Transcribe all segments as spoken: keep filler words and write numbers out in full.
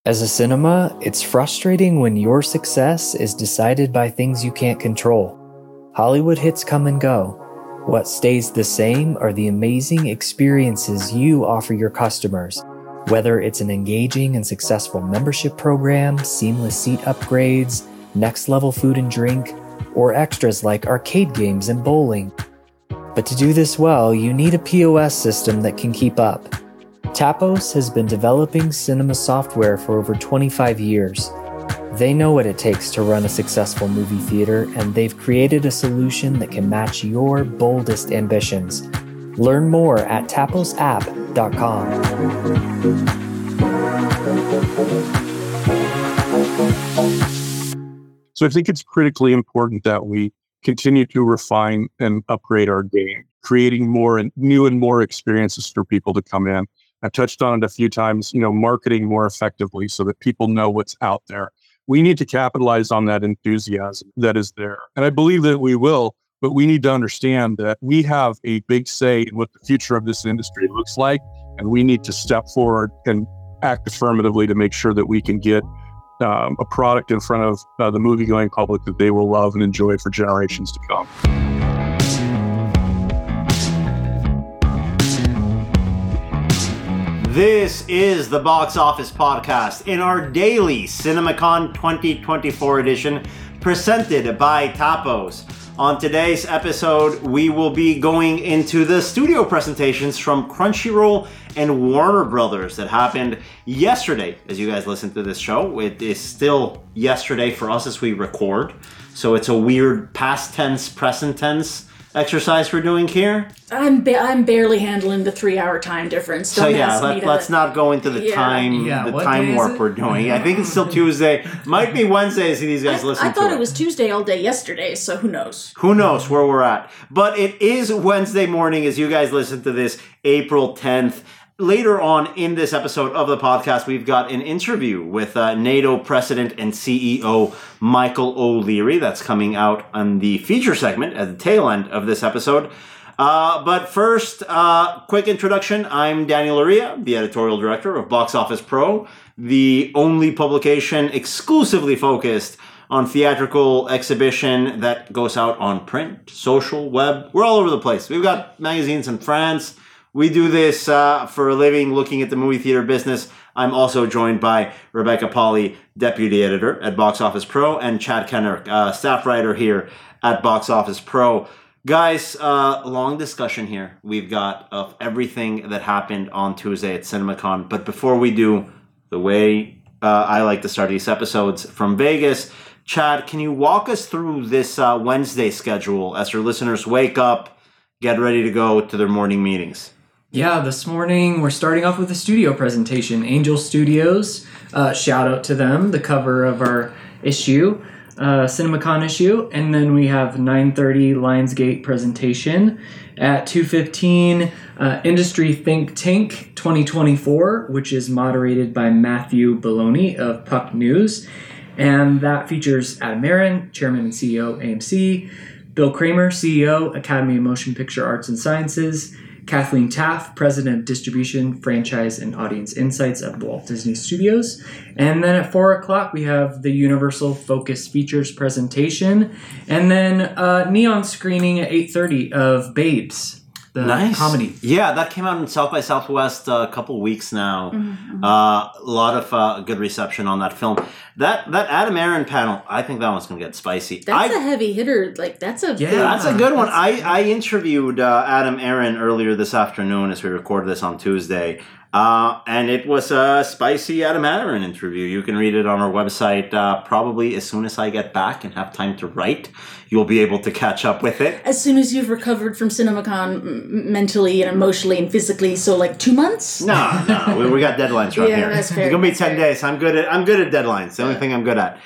As a cinema, it's frustrating when your success is decided by things you can't control. Hollywood hits come and go. What stays the same are the amazing experiences you offer your customers. Whether it's an engaging and successful membership program, seamless seat upgrades, next-level food and drink, or extras like arcade games and bowling. But to do this well, you need a P O S system that can keep up. Tappos has been developing cinema software for over twenty-five years. They know what it takes to run a successful movie theater, and they've created a solution that can match your boldest ambitions. Learn more at tappos app dot com. So I think it's critically important that we continue to refine and upgrade our game, creating more and new and more experiences for people to come in. I've touched on it a few times, you know, marketing more effectively so that people know what's out there. We need to capitalize on that enthusiasm that is there. And I believe that we will, but we need to understand that we have a big say in what the future of this industry looks like. And we need to step forward and act affirmatively to make sure that we can get um, a product in front of uh, the movie-going public that they will love and enjoy for generations to come. This is the Box Office Podcast in our daily CinemaCon twenty twenty-four edition, presented by Tappos. On today's episode, we will be going into the studio presentations from Crunchyroll and Warner Brothers that happened yesterday. As you guys listen to this show, it is still yesterday for us as we record, so it's a weird past tense, present tense exercise we're doing here. I'm ba- I'm barely handling the three hour time difference. Don't so yeah, ask let, me to, let's not go into the yeah. time Yeah, the what time day is warp it? we're doing. I think it's still Tuesday. Might be Wednesday as these guys I, listen I thought to it. it was Tuesday all day yesterday, so who knows? Who knows where we're at? But it is Wednesday morning as you guys listen to this, April tenth. Later on in this episode of the podcast, we've got an interview with uh, NATO President and C E O Michael O'Leary. That's coming out on the feature segment at the tail end of this episode. Uh, but first, uh, quick introduction. I'm Daniel Aria, the editorial director of Box Office Pro, the only publication exclusively focused on theatrical exhibition that goes out on print, social, web. We're all over the place. We've got magazines in France. We do this uh, for a living, looking at the movie theater business. I'm also joined by Rebecca Pauley, deputy editor at Box Office Pro, and Chad Kenner, uh, staff writer here at Box Office Pro. Guys, uh, long discussion here we've got of everything that happened on Tuesday at CinemaCon. But before we do, the way uh, I like to start these episodes from Vegas, Chad, can you walk us through this uh, Wednesday schedule as your listeners wake up, get ready to go to their morning meetings? Yeah, this morning we're starting off with a studio presentation. Angel Studios, uh, shout out to them, the cover of our issue, uh, CinemaCon issue. And then we have nine thirty Lionsgate presentation. At two fifteen, uh, Industry Think Tank twenty twenty-four, which is moderated by Matthew Belloni of Puck News. And that features Adam Aron, Chairman and C E O, A M C, Bill Kramer, C E O, Academy of Motion Picture Arts and Sciences, Kathleen Taff, President of Distribution, Franchise, and Audience Insights of Walt Disney Studios. And then at four o'clock, we have the Universal Focus Features presentation. And then uh, neon screening at eight thirty of Babes, the nice. comedy. Yeah, that came out in South by Southwest uh, a couple weeks now. Mm-hmm. Uh, a lot of uh, good reception on that film. That that Adam Aron panel, I think that one's going to get spicy. That's I, a heavy hitter. Like, that's a Yeah. big- That's a good one. I, I interviewed uh, Adam Aron earlier this afternoon as we recorded this on Tuesday. Uh, and it was a spicy Adam Aron interview. You can read it on our website uh, probably as soon as I get back and have time to write. You'll be able to catch up with it. As soon as you've recovered from CinemaCon m- mentally and emotionally and physically, so like two months? No, no, we, we got deadlines right Yeah, here. that's fair, It's gonna be that's ten fair. days. I'm good at I'm good at deadlines. The only thing I'm good at.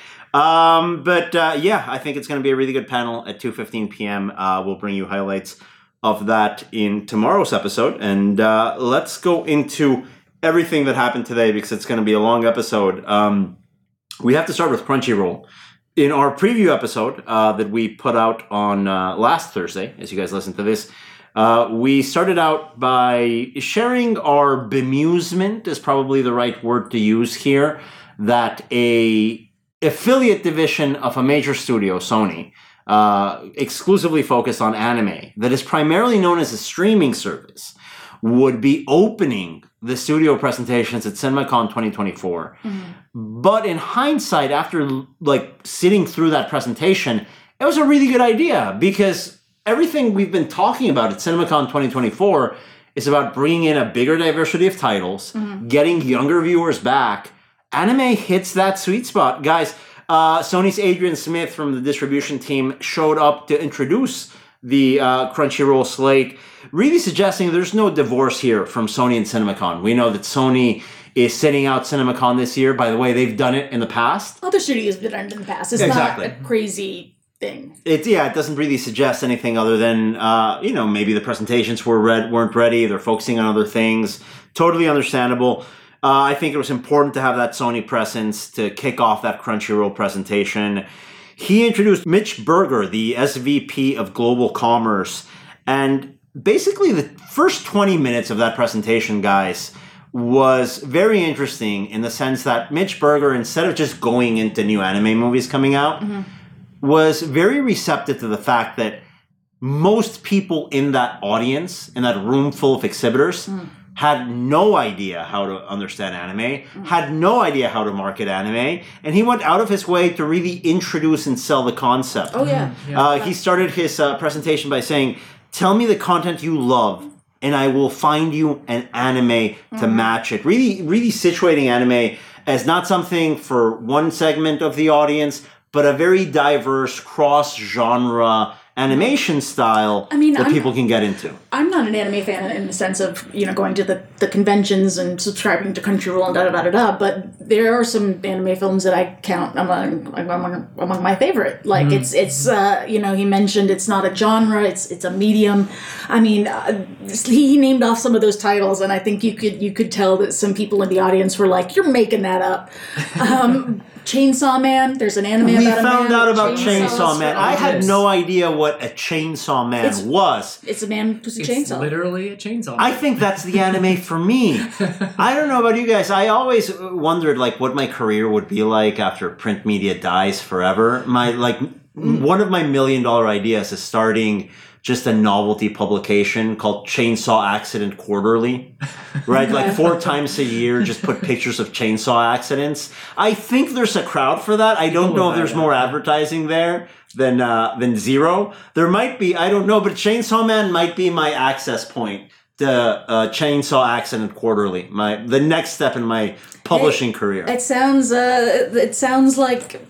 Um, but uh, yeah, I think it's gonna be a really good panel at two fifteen p.m. Uh, we'll bring you highlights of that in tomorrow's episode, and uh, let's go into everything that happened today because it's gonna be a long episode. Um, we have to start with Crunchyroll. In our preview episode uh, that we put out on uh, last Thursday, as you guys listen to this, Uh, we started out by sharing our bemusement, is probably the right word to use here, that a affiliate division of a major studio, Sony, uh, exclusively focused on anime, that is primarily known as a streaming service, would be opening the studio presentations at CinemaCon twenty twenty-four. Mm-hmm. But in hindsight, after like sitting through that presentation, it was a really good idea because everything we've been talking about at CinemaCon twenty twenty-four is about bringing in a bigger diversity of titles, mm-hmm. getting younger viewers back. Anime hits that sweet spot. Guys, uh, Sony's Adrian Smith from the distribution team showed up to introduce the uh, Crunchyroll slate, really suggesting there's no divorce here from Sony and CinemaCon. We know that Sony is sitting out CinemaCon this year. By the way, they've done it in the past. Other studios have done it in the past. It's exactly. not a crazy thing. It, yeah, it doesn't really suggest anything other than, uh, you know, maybe the presentations were read, weren't ready. They're focusing on other things. Totally understandable. Uh, I think it was important to have that Sony presence to kick off that Crunchyroll presentation. He introduced Mitch Berger, the S V P of Global Commerce. And basically the first twenty minutes of that presentation, guys, was very interesting in the sense that Mitch Berger, instead of just going into new anime movies coming out, mm-hmm. was very receptive to the fact that most people in that audience, in that room full of exhibitors, mm. had no idea how to understand anime, mm. had no idea how to market anime, and he went out of his way to really introduce and sell the concept. Oh, yeah. yeah. Uh, he started his uh, presentation by saying, tell me the content you love, and I will find you an anime mm-hmm. to match it. Really, really situating anime as not something for one segment of the audience, but a very diverse, cross-genre animation style I mean, that I'm, people can get into. I'm not an anime fan in the sense of, you know, going to the, the conventions and subscribing to Crunchyroll and da-da-da-da-da, but there are some anime films that I count among among, among my favorite. Like, mm. it's, it's uh, you know, he mentioned it's not a genre, it's it's a medium. I mean, uh, he named off some of those titles, and I think you could you could tell that some people in the audience were like, you're making that up. Um Chainsaw Man. There's an anime we about a man. We found out about Chainsaw Man. I had yes. no idea what a Chainsaw Man it's, was. It's a man who's a it's chainsaw. literally a chainsaw Man. I think that's the anime for me. I don't know about you guys. I always wondered like what my career would be like after print media dies forever. My like mm. one of my million dollar ideas is starting just a novelty publication called Chainsaw Accident Quarterly, right? Like four times a year, just put pictures of chainsaw accidents. I think there's a crowd for that. I don't know if there's more advertising there than uh, than zero. There might be, I don't know, but Chainsaw Man might be my access point to uh, Chainsaw Accident Quarterly, my the next step in my publishing it, career. It sounds, uh, it sounds like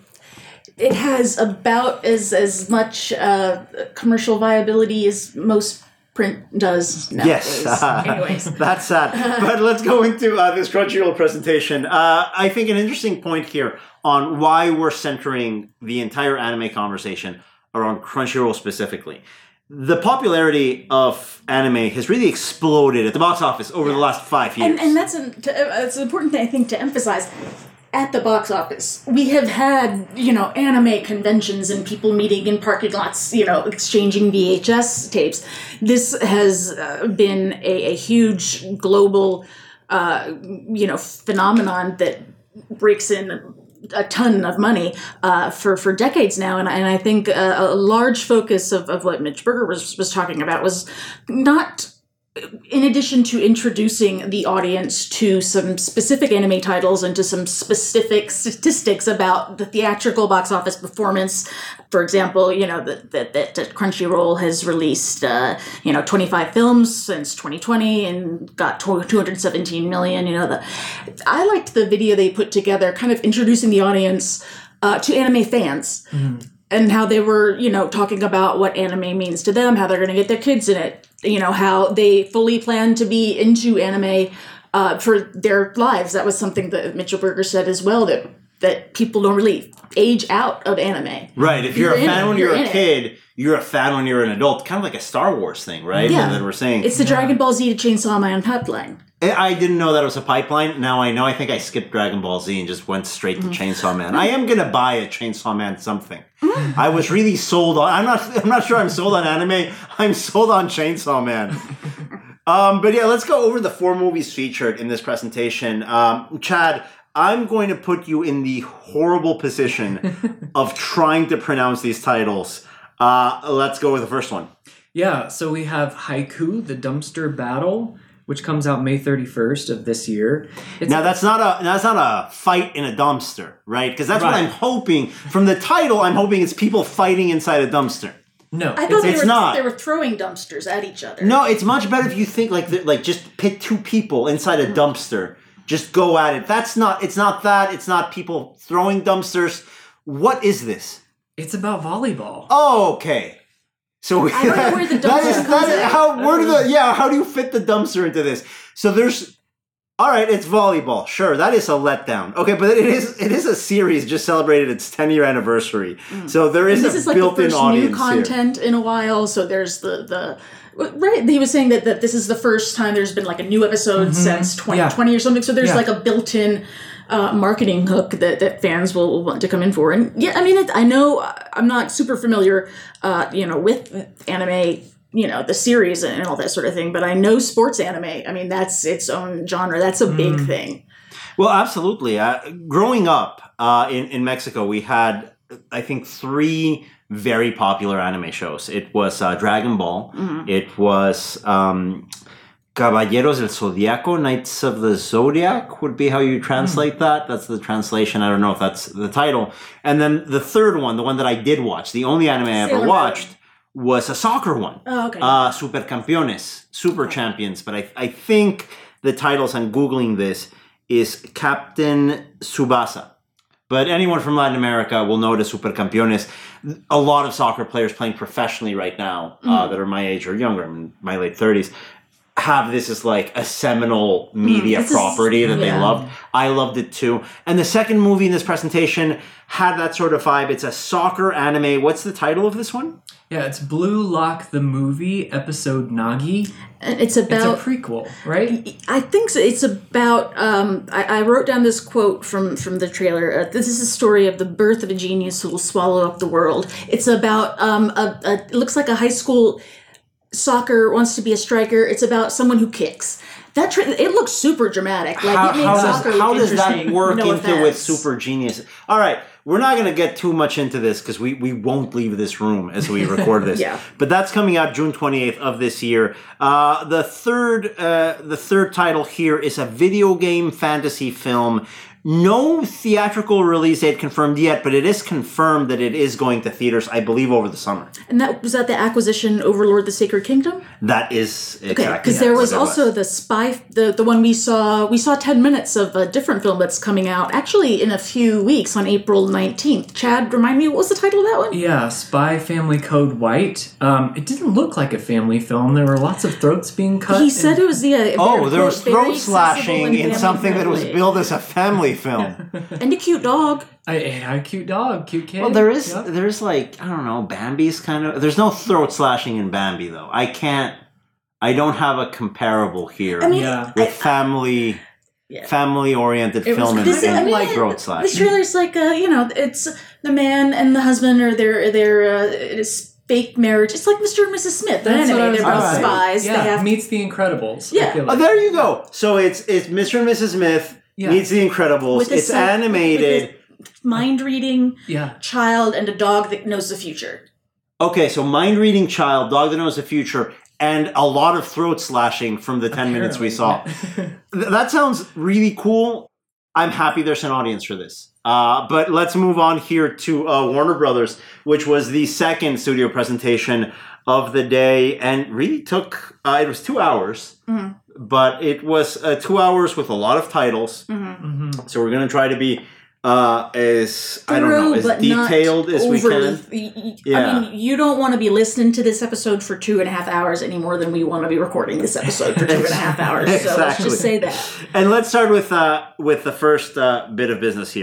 it has about as as much uh, commercial viability as most print does nowadays. Yes. Uh, Anyways. That's sad. But let's go into uh, this Crunchyroll presentation. Uh, I think an interesting point here on why we're centering the entire anime conversation around Crunchyroll specifically. The popularity of anime has really exploded at the box office over yeah. the last five years. And, and that's, an, that's an important thing, I think, to emphasize. At the box office, we have had, you know, anime conventions and people meeting in parking lots, you know, exchanging V H S tapes. This has uh, been a, a huge global, uh, you know, phenomenon that breaks in a ton of money uh, for, for decades now. And, and I think a, a large focus of, of what Mitch Berger was, was talking about was not... in addition to introducing the audience to some specific anime titles and to some specific statistics about the theatrical box office performance, for example, you know, that that, that Crunchyroll has released, uh, you know, twenty-five films since twenty twenty and got two hundred seventeen million, you know, the, I liked the video they put together kind of introducing the audience uh, to anime fans. Mm-hmm. And how they were, you know, talking about what anime means to them, how they're going to get their kids in it, you know, how they fully plan to be into anime uh, for their lives. That was something that Mitchell Berger said as well, that that people don't really age out of anime. Right. If you're, You're a in fan it. when you're, You're a in kid, you're a fan when you're an adult. Kind of like a Star Wars thing, right? Yeah. That we're saying. It's the Dragon Ball Z to Chainsaw Man pipeline. I didn't know that it was a pipeline. Now I know. I think I skipped Dragon Ball Z and just went straight to Chainsaw Man. I am gonna buy a Chainsaw Man something. I was really sold on. I'm not. I'm not sure I'm sold on anime. I'm sold on Chainsaw Man. um, but yeah, let's go over the four movies featured in this presentation. Um, Chad, I'm going to put you in the horrible position of trying to pronounce these titles. Uh, let's go with the first one. Yeah, so we have Haiku, the Dumpster Battle, which comes out May thirty-first of this year. It's Now that's not a that's not a fight in a dumpster, right? Because that's what Right. I'm hoping from the title. I'm hoping it's people fighting inside a dumpster. No, I it's, thought they it's were not. they were throwing dumpsters at each other. No, it's much better if you think like the- like just pit two people inside a dumpster, just go at it. That's not. It's not that. It's not people throwing dumpsters. What is this? it's about volleyball. Oh, okay. So we, I don't know where the that is dumpster that comes is in. how where do the yeah how do you fit the dumpster into this? So there's all right, it's volleyball. Sure, that is a letdown. Okay, but it is it is a series just celebrated its ten year anniversary. So there is And this a is like the built-in first audience new here. content in a while. So there's the the right. He was saying that, that this is the first time there's been like a new episode since twenty twenty Yeah. or something. So there's Yeah. like a built-in uh, marketing hook that, that fans will want to come in for. And yeah, I mean, it, I know uh, I'm not super familiar, uh, you know, with anime. You know, the series and all that sort of thing, but I know sports anime. I mean, that's its own genre. That's a big thing. Well, absolutely. Uh, growing up uh, in in Mexico, we had I think three very popular anime shows. It was uh, Dragon Ball. It was um, Caballeros del Zodiaco, Knights of the Zodiac would be how you translate that. That's the translation. I don't know if that's the title. And then the third one, the one that I did watch, the only anime I ever Sailor Moon. watched, was a soccer one. Oh, okay. Uh, Super Campeones, Super Champions. But I, I think the titles, I'm Googling this, is Captain Tsubasa. But anyone from Latin America will know the Super Campeones. A lot of soccer players playing professionally right now uh, that are my age or younger, I'm in my late thirties, have this as like a seminal media this is- property that they yeah. loved. I loved it too. And the second movie in this presentation had that sort of vibe. It's a soccer anime. What's the title of this one? Yeah, it's Blue Lock the Movie, episode Nagi. And it's It's about a prequel, right? I think so. It's about. Um, I, I wrote down this quote from from the trailer. Uh, this is a story of the birth of a genius who will swallow up the world. It's about um, a, a. It looks like a high school soccer wants to be a striker. It's about someone who kicks. That tra- it looks super dramatic. Like how, it makes how soccer does, how look does that interesting. work No into with offense. Super Genius? All right, we're not going to get too much into this because we, we won't leave this room as we record this. Yeah. But that's coming out June twenty-eighth of this year. Uh, the third uh, the third title here is a video game fantasy film. No theatrical release date confirmed yet, but it is confirmed that it is going to theaters, I believe, over the summer. And that was that the acquisition Overlord: The Sacred Kingdom. That is Okay, exactly because there what was it also the spy, the the one we saw. We saw ten minutes of a different film that's coming out actually in a few weeks on April nineteenth. Chad, remind me, what was the title of that one? Yeah, Spy Family Code White. Um, it didn't look like a family film. There were lots of throats being cut. He said it was the uh, Oh, very, there was quote, very throat accessible slashing and in family something that was friendly. billed as a family film. And a cute dog. I, it had a cute dog, cute kid. Well, there is Yep. there's like I don't know, Bambi's kind of. There's no throat slashing in Bambi though. I can't. I don't have a comparable here I mean, Yeah. with family Yeah. family oriented It was film and, This is, I and mean, like throat this slashing. trailer's like, uh, you know, it's the man and the husband or their their uh, it's fake marriage. It's like Mister and Missus Smith. They're That's what I anime. was They're both gonna say. spies. Yeah, They have meets The Incredibles. I Yeah. feel Oh, like. there you go. So it's it's Mister and Missus Smith Yeah. meets The Incredibles. With a It's son- animated. mind reading Yeah. child and a dog that knows the future. Okay, so mind reading child, dog that knows the future, and a lot of throat slashing from the ten minutes we saw. Apparently. Th- That sounds really cool. I'm happy there's an audience for this. Uh, but let's move on here to uh, Warner Brothers, which was the second studio presentation of the day, and really took. Uh, it was two hours, Mhm. but it was uh, two hours with a lot of titles. Mhm. So we're gonna try to be uh, as I don't know Thorough, as but detailed not as we overly- can. y- y- Yeah. I mean, you don't want to be listening to this episode for two and a half hours any more than we want to be recording this episode for two and a half hours. So let's Exactly. just say that. And let's start with uh, with the first uh, bit of business here.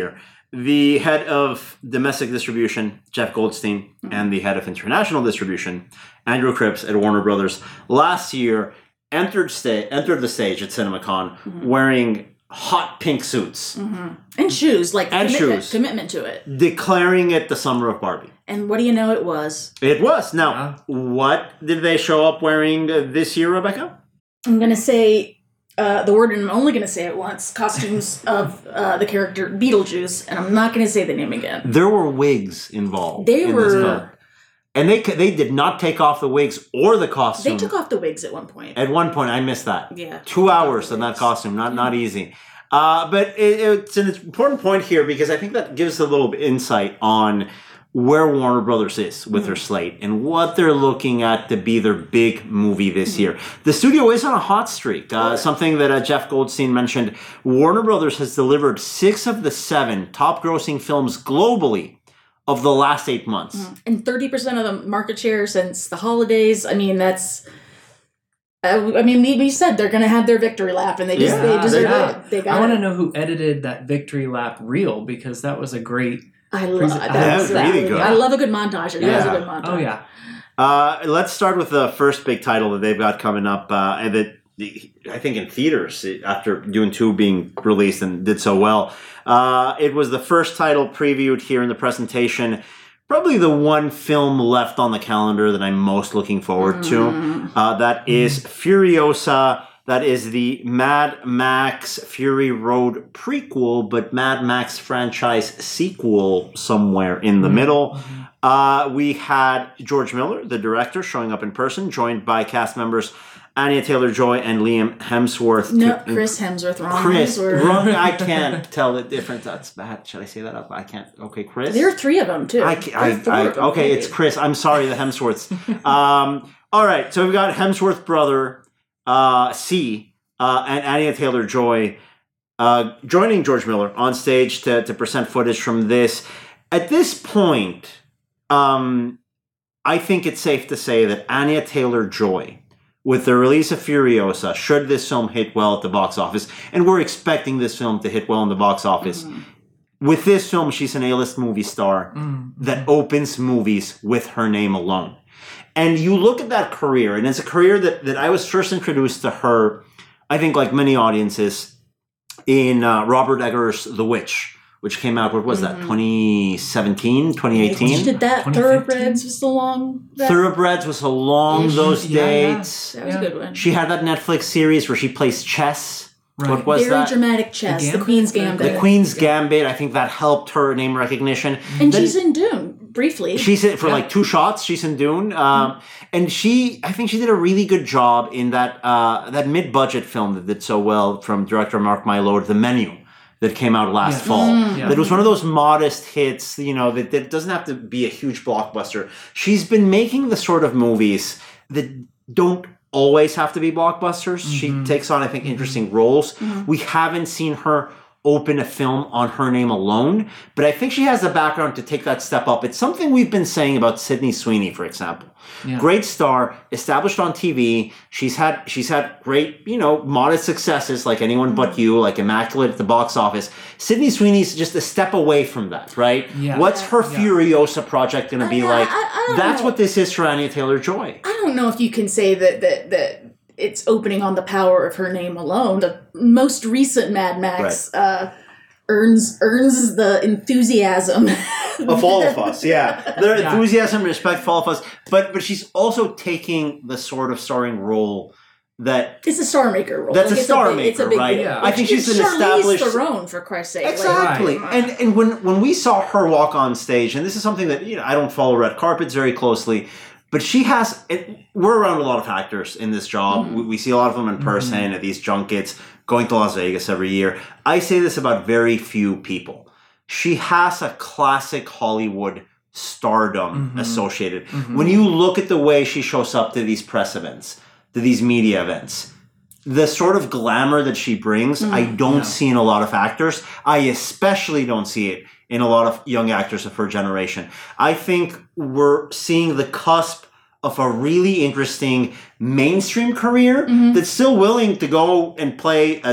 the head of domestic distribution, Jeff Goldstein, and the head of international distribution, Andrew Cripps at Warner Brothers, last year entered sta- entered the stage at CinemaCon mm-hmm. wearing hot pink suits. Mm-hmm. And shoes, like and commitment, shoes. commitment to it. Declaring it the summer of Barbie. And what do you know it was? It was. Now, Yeah. what did they show up wearing uh, this year, Rebecca? I'm going to say uh, the word, and I'm only going to say it once, costumes of uh, the character Beetlejuice, and I'm not going to say the name again. There were wigs involved. They in were... This film. And they they did not take off the wigs or the costume. They took off the wigs at one point. At one point, I missed that. Yeah. Two hours in that costume, not not easy. Uh, but it, it's an important point here because I think that gives a little insight on where Warner Brothers is with mm-hmm. their slate and what they're looking at to be their big movie this mm-hmm. year. The studio is on a hot streak. Uh, right. Something that uh, Jeff Goldstein mentioned. Warner Brothers has delivered six of the seven top-grossing films globally of the last eight months. Mm-hmm. And thirty percent of the market share since the holidays. I mean, that's... Uh, I mean, we, we said they're going to have their victory lap, and they just Yeah, they deserve yeah. it. They got I want to it. know who edited that victory lap reel, because that was a great... I love That That was that. really good. I love a good montage, and that was a Yeah. good montage. Oh, yeah. Uh, let's start with the first big title that they've got coming up, uh, and that I think in theaters after Dune two being released and did so well. Uh, it was the first title previewed here in the presentation. Probably the one film left on the calendar that I'm most looking forward to. Uh, that is Furiosa. That is the Mad Max Fury Road prequel, but Mad Max franchise sequel somewhere in the middle. Uh, we had George Miller, the director, showing up in person, joined by cast members Anya Taylor-Joy and Liam Hemsworth. No, to, Chris Hemsworth. Wrong Chris, Hemsworth. wrong. I can't tell the difference. That's bad. Should I say that up? I can't. Okay, Chris. There are three of them, too. I, There I, are four I, of them, okay, maybe. it's Chris. I'm sorry, the Hemsworths. um, all right, so we've got Hemsworth brother uh, C uh, and Anya Taylor-Joy uh, joining George Miller on stage to, to present footage from this. At this point, um, I think it's safe to say that Anya Taylor-Joy, with the release of Furiosa, should this film hit well at the box office, and we're expecting this film to hit well in the box office. Mm-hmm. With this film, she's an A-list movie star mm-hmm. that opens movies with her name alone. And you look at that career, and it's a career that, that I was first introduced to her, I think like many audiences, in uh, Robert Eggers' The Witch, which came out, what was that, Mm-hmm. twenty seventeen, twenty eighteen? She did that. twenty fifteen? Thoroughbreds was along that. Thoroughbreds was along those Yeah, yeah. dates. That was a good one. She had that Netflix series where she plays chess. Right. What was Very that? dramatic chess. The The, Gambit? Queen's The- Gambit. The Queen's Gambit. I think that helped her name recognition. and Then she's in Dune, briefly. she's in for Yeah. like two shots. She's in Dune, um, and she. I think she did a really good job in that uh, that mid-budget film that did so well from director Mark Mylod, The Menu, that came out last Yeah. fall. Mm. Yeah. That was one of those modest hits, you know, that, that doesn't have to be a huge blockbuster. She's been making the sort of movies that don't always have to be blockbusters. Mm-hmm. She takes on, I think, interesting roles. Mm-hmm. We haven't seen her open a film on her name alone, but I think she has the background to take that step up. It's something we've been saying about Sydney Sweeney, for example. Yeah. Great star, established on T V. She's had she's had great, you know, modest successes like Anyone But You, like Immaculate at the box office. Sydney Sweeney's just a step away from that, right? Yeah. What's her Yeah. Furiosa project going to be I- like? I- I don't That's know. what this is for Anya Taylor-Joy. I don't know if you can say that that that it's opening on the power of her name alone. The most recent Mad Max uh, earns earns the enthusiasm Of all of us, yeah. Their Yeah. enthusiasm, respect for all of us. But but she's also taking the sort of starring role that It's a star maker role. That's a it's star big- it's a maker, big right? deal. Yeah. I think she's It's an Charlize established Theron, for Christ's sake. Like, Exactly. Right. And and when when we saw her walk on stage, and this is something that, you know, I don't follow red carpets very closely, but she has it, we're around a lot of actors in this job. Mm-hmm. We, we see a lot of them in person Mm-hmm. at these junkets, going to Las Vegas every year. I say this about very few people. She has a classic Hollywood stardom Mhm. associated. Mhm. When you look at the way she shows up to these press events, to these media events, the sort of glamour that she brings, I don't Yeah. see in a lot of actors. I especially don't see it in a lot of young actors of her generation. I think we're seeing the cusp of a really interesting mainstream career that's still willing to go and play a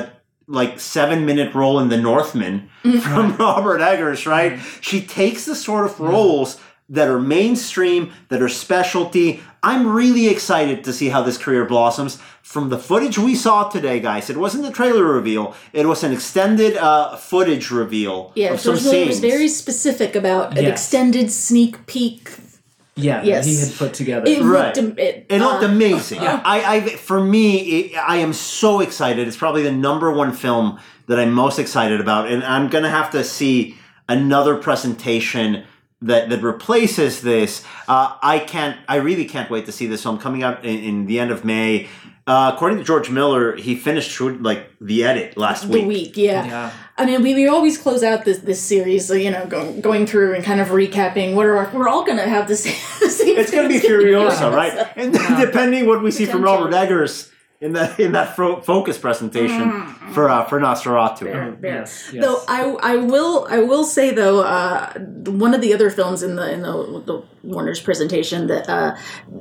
like seven minute role in The Northman from Robert Eggers, right? She takes the sort of roles that are mainstream, that are specialty. I'm really excited to see how this career blossoms. From the footage we saw today, guys, it wasn't a trailer reveal. It was an extended uh, footage reveal Yeah, of some George Miller was scenes. very specific about an Yes. extended sneak peek. Yeah, that Yes. he had put together. It Right. looked, am- it, It looked uh, amazing. Yeah. I, I, for me, it, I am so excited. It's probably the number one film that I'm most excited about, and I'm gonna have to see another presentation that that replaces this. Uh, I can't. I really can't wait to see this film coming out in, in the end of May. Uh, according to George Miller, he finished shoot, like the edit last the week. week, yeah. Yeah. I mean, we, we always close out this this series, so, you know, going going through and kind of recapping what are our, we're all gonna have the same. The same It's gonna be Furiosa, right? And depending what we see from Potential. Robert Eggers in that in that fo- focus presentation for uh, for Nosferatu. Fair, fair. Yes, yes. Though I I will I will say though uh, one of the other films in the in the, the Warner's presentation that uh,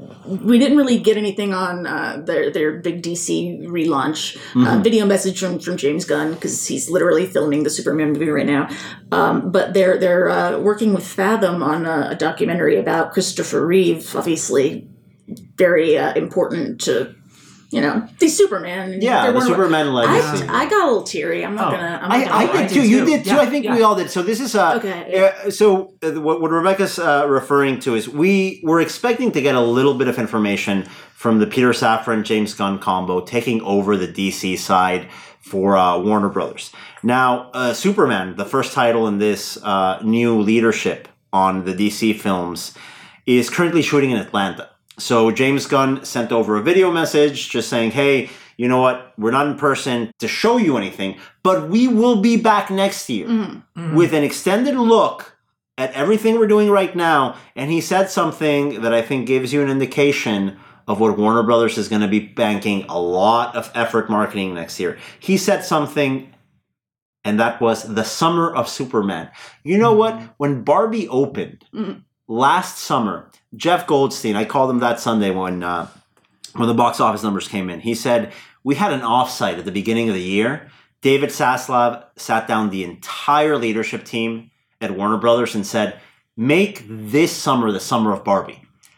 we didn't really get anything on uh, their their big D C relaunch uh, video message from, from James Gunn because he's literally filming the Superman movie right now. Um, but they're they're uh, working with Fathom on a, a documentary about Christopher Reeve, obviously very uh, important to. You know, the Superman. Yeah, They're the one of- Superman legacy. I, I got a little teary. I'm not Oh, gonna. I'm I, not I gonna did did too. You too. did too. Yeah, I think yeah. we all did. So this is uh, Okay, uh so uh, what, what Rebecca's uh, referring to is we were expecting to get a little bit of information from the Peter Safran James Gunn combo taking over the D C side for uh, Warner Brothers. Now, uh, Superman, the first title in this uh, new leadership on the D C films, is currently shooting in Atlanta. So James Gunn sent over a video message just saying, hey, you know what? We're not in person to show you anything, but we will be back next year Mm-hmm. with an extended look at everything we're doing right now. And he said something that I think gives you an indication of what Warner Brothers is going to be banking a lot of effort marketing next year. He said something, and that was the summer of Superman. You know what? When Barbie opened Mhm. last summer, Jeff Goldstein, I called him that Sunday when uh, when the box office numbers came in. He said, we had an offsite at the beginning of the year. David Zaslav sat down the entire leadership team at Warner Brothers and said, make this summer the summer of Barbie.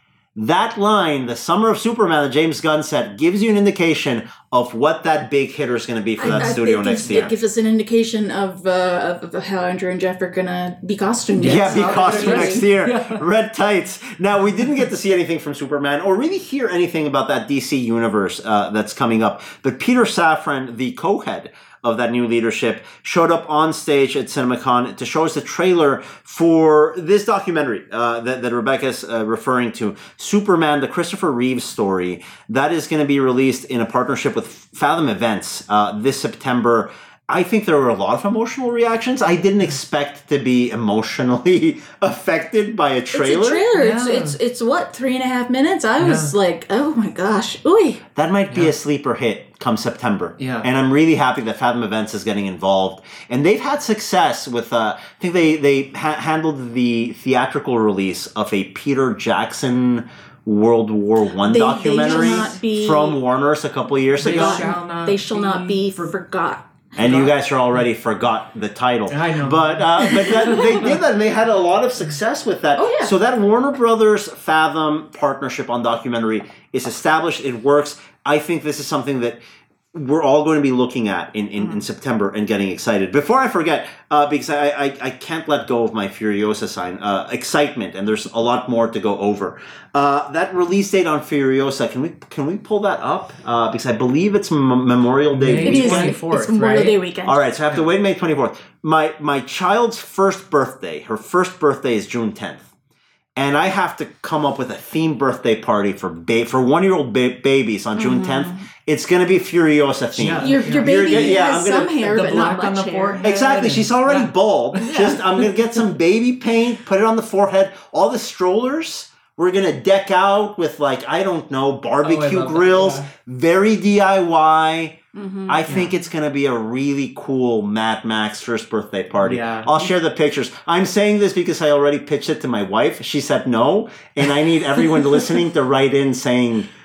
That line, the summer of Superman that James Gunn said, gives you an indication of what that big hitter is going to be for that I- I- studio it next gives, year. It gives us an indication of, uh, of, of how Andrew and Jeff are gonna be costumed. Yeah, be how costume they're next dressing. year. Yeah. Red tights. Now, we didn't get to see anything from Superman or really hear anything about that D C universe uh, that's coming up. But Peter Safran, the co-head of that new leadership, showed up on stage at CinemaCon to show us the trailer for this documentary uh, that, that Rebecca's uh, referring to, Superman, the Christopher Reeve story. That is going to be released in a partnership with Fathom Events uh, this September. I think there were a lot of emotional reactions. I didn't expect to be emotionally affected by a trailer. It's a trailer. It's, Yeah. it's it's what three and a half minutes. I was like, oh my gosh, ooh. That might be a sleeper hit come September. Yeah. And I'm really happy that Fathom Events is getting involved. And they've had success with, uh, I think they, they ha- handled the theatrical release of a Peter Jackson World War One They- they documentary shall not be- from Warner's a couple of years They ago. shall not They shall not be be forgot. And you guys are already forgot the title. I know. But uh, but that, they did that, and they had a lot of success with that. Oh, yeah. So that Warner Brothers Fathom partnership on documentary is established. It works. I think this is something that we're all going to be looking at in, in, in September and getting excited. Before I forget, uh, because I, I, I can't let go of my Furiosa sign, uh, excitement, and there's a lot more to go over. Uh, that release date on Furiosa, can we can we pull that up? Uh, because I believe it's M- Memorial Day May It is. twenty-fourth, It's Memorial right? Day weekend. all right, so I have to wait May twenty-fourth. My my child's first birthday, her first birthday is June tenth. And I have to come up with a themed birthday party for ba- for one-year-old ba- babies on June tenth. It's going to be Furiosa themed. Yeah. Your your You're baby good- yeah, has I'm gonna- some hair, the but black not on much the hair. forehead. Exactly. She's already Yeah. bald. Just I'm going to get some baby paint, put it on the forehead. All the strollers we're going to deck out with, like, I don't know, barbecue Oh, love that, grills. yeah. Very D I Y. Mm-hmm. I think it's going to be a really cool Mad Max first birthday party. Yeah. I'll share the pictures. I'm saying this because I already pitched it to my wife. She said no, and I need everyone listening to write in saying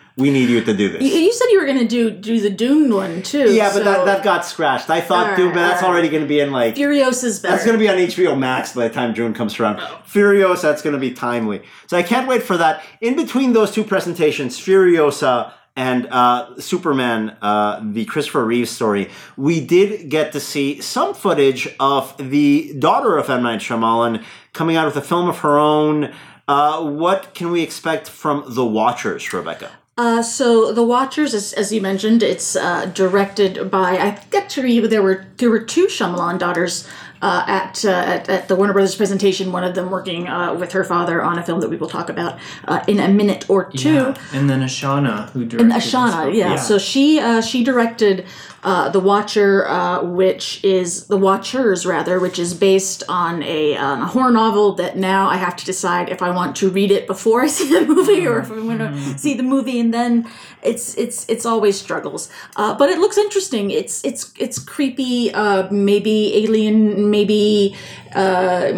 we need you to do this. You, you said you were going to do do the Dune one too. Yeah, but so that, that got scratched. I thought All Dune, right, but that's all right. already going to be in like... Furiosa's better. That's going to be on H B O Max by the time June comes around. Oh. Furiosa, that's going to be timely. So I can't wait for that. In between those two presentations, Furiosa and uh, Superman, uh, the Christopher Reeve story, we did get to see some footage of the daughter of M. Night Shyamalan coming out with a film of her own. Uh, what can we expect from The Watchers, Rebecca? Uh, so The Watchers, as, as you mentioned, it's uh, directed by, I think actually there were there were two Shyamalan daughters uh, at, uh, at at the Warner Brothers presentation. One of them working uh, with her father on a film that we will talk about uh, in a minute or two. Yeah. And then Ashana, who directed And this Ashana, film. yeah. So she uh, she directed uh, The Watcher, uh, which is The Watchers rather, which is based on a, um, a horror novel that now I have to decide if I want to read it before I see the movie or if I'm going to see the movie and then it's it's it's always struggles. Uh, but it looks interesting. It's it's it's creepy. Uh, maybe alien. Maybe uh,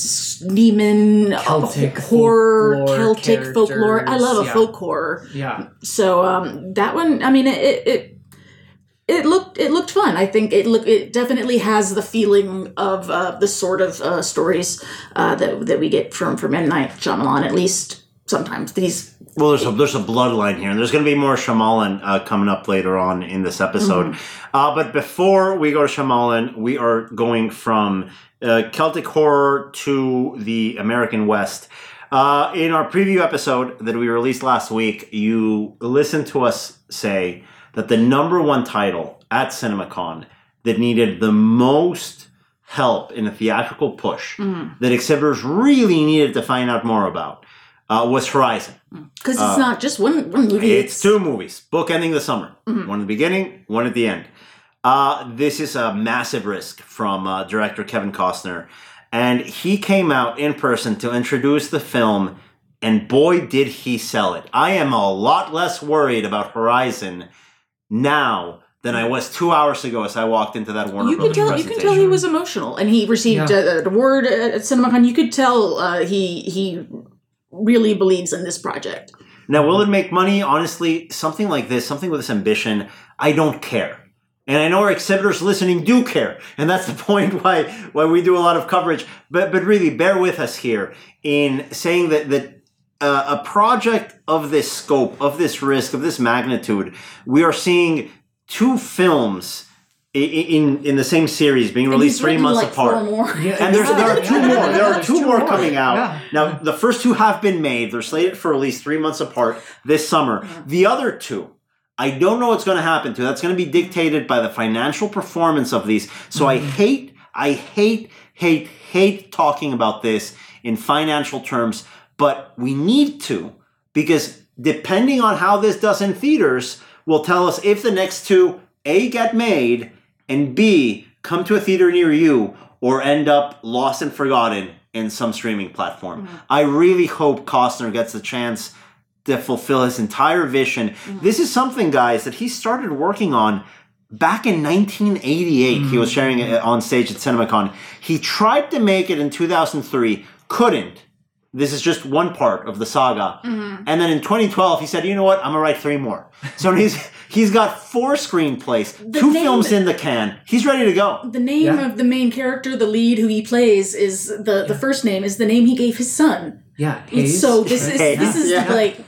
demon. Celtic uh, horror. folklore Celtic folklore. I love a characters, folk horror. Yeah. So um, that one, I mean, it, it it it looked it looked fun. I think it look it definitely has the feeling of uh, the sort of uh, stories uh, that that we get from from M. Night Shyamalan. At least sometimes these. Well, there's a there's a bloodline here, and there's going to be more Shyamalan uh, coming up later on in this episode. Mm-hmm. Uh, but before we go to Shyamalan, we are going from uh, Celtic horror to the American West. Uh, in our preview episode that we released last week, you listened to us say that the number one title at CinemaCon that needed the most help in a theatrical push, mm-hmm. that exhibitors really needed to find out more about, uh, was Horizon. Because it's uh, not just one, one movie. It's, it's two movies, bookending the summer. Mm-hmm. One at the beginning, one at the end. Uh, this is a massive risk from uh, director Kevin Costner. And he came out in person to introduce the film, and boy, did he sell it. I am a lot less worried about Horizon now than I was two hours ago as I walked into that Warner you Brothers can tell, presentation. You can tell he was emotional, and he received Yeah. a, an award at CinemaCon. You could tell uh, he he really believes in this project. Now, will it make money? Honestly, something like this, something with this ambition, I don't care. And I know our exhibitors listening do care. And that's the point why why we do a lot of coverage. But but really, bear with us here in saying that, that uh, a project of this scope, of this risk, of this magnitude, we are seeing two films in in, in the same series being released three months like apart. Four more. Yeah, And there's, there are two more. There are There's two, two more, more. coming out. Yeah. Now, the first two have been made. They're slated for release three months apart this summer. The other two, I don't know what's going to happen to. That's going to be dictated by the financial performance of these. So I hate, I hate, hate, hate talking about this in financial terms, but we need to, because depending on how this does in theaters will tell us if the next two, A, get made, and B, come to a theater near you or end up lost and forgotten in some streaming platform. Mm-hmm. I really hope Costner gets the chance to fulfill his entire vision. Mm-hmm. This is something, guys, that he started working on back in nineteen eighty-eight. Mm-hmm. He was sharing it on stage at CinemaCon. He tried to make it in two thousand three, couldn't. This is just one part of the saga. Mm-hmm. And then in twenty twelve, he said, you know what, I'm going to write three more. So he's he's got four screenplays, The two name- films in the can. He's ready to go. The name Yeah. of the main character, the lead who he plays, is the, the first name is the name he gave his son. Yeah. It's Hayes. so this is Hayes. this is Yeah. like.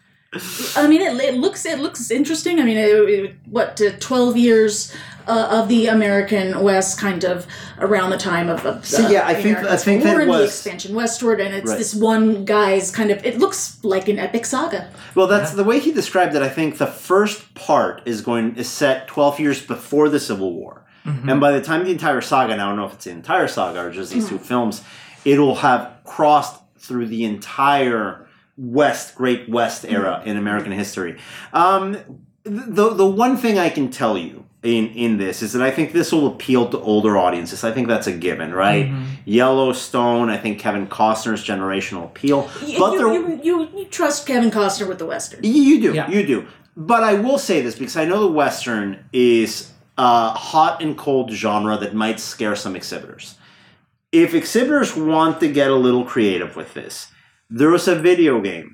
I mean, it, it looks it looks interesting. I mean, it, it, what uh, twelve years uh, of the American West, kind of around the time of, of So, uh, yeah, I the think- American I think War that and the was- expansion westward, and it's Right. this one guy's kind of. It looks like an epic saga. Well, that's the way he described it. I think the first part is going is set twelve years before the Civil War, mm-hmm. and by the time the entire saga, now I don't know if it's the entire saga or just these mm-hmm. two films, it'll have crossed through the entire West, Great West era in American history. Um, the the one thing I can tell you in in this is that I think this will appeal to older audiences. I think that's a given, right? Mm-hmm. Yellowstone. I think Kevin Costner's generational appeal, You, but you, there, you, you, you trust Kevin Costner with the Western. You do, Yeah. you do. But I will say this because I know the Western is a hot and cold genre that might scare some exhibitors. If exhibitors want to get a little creative with this, there was a video game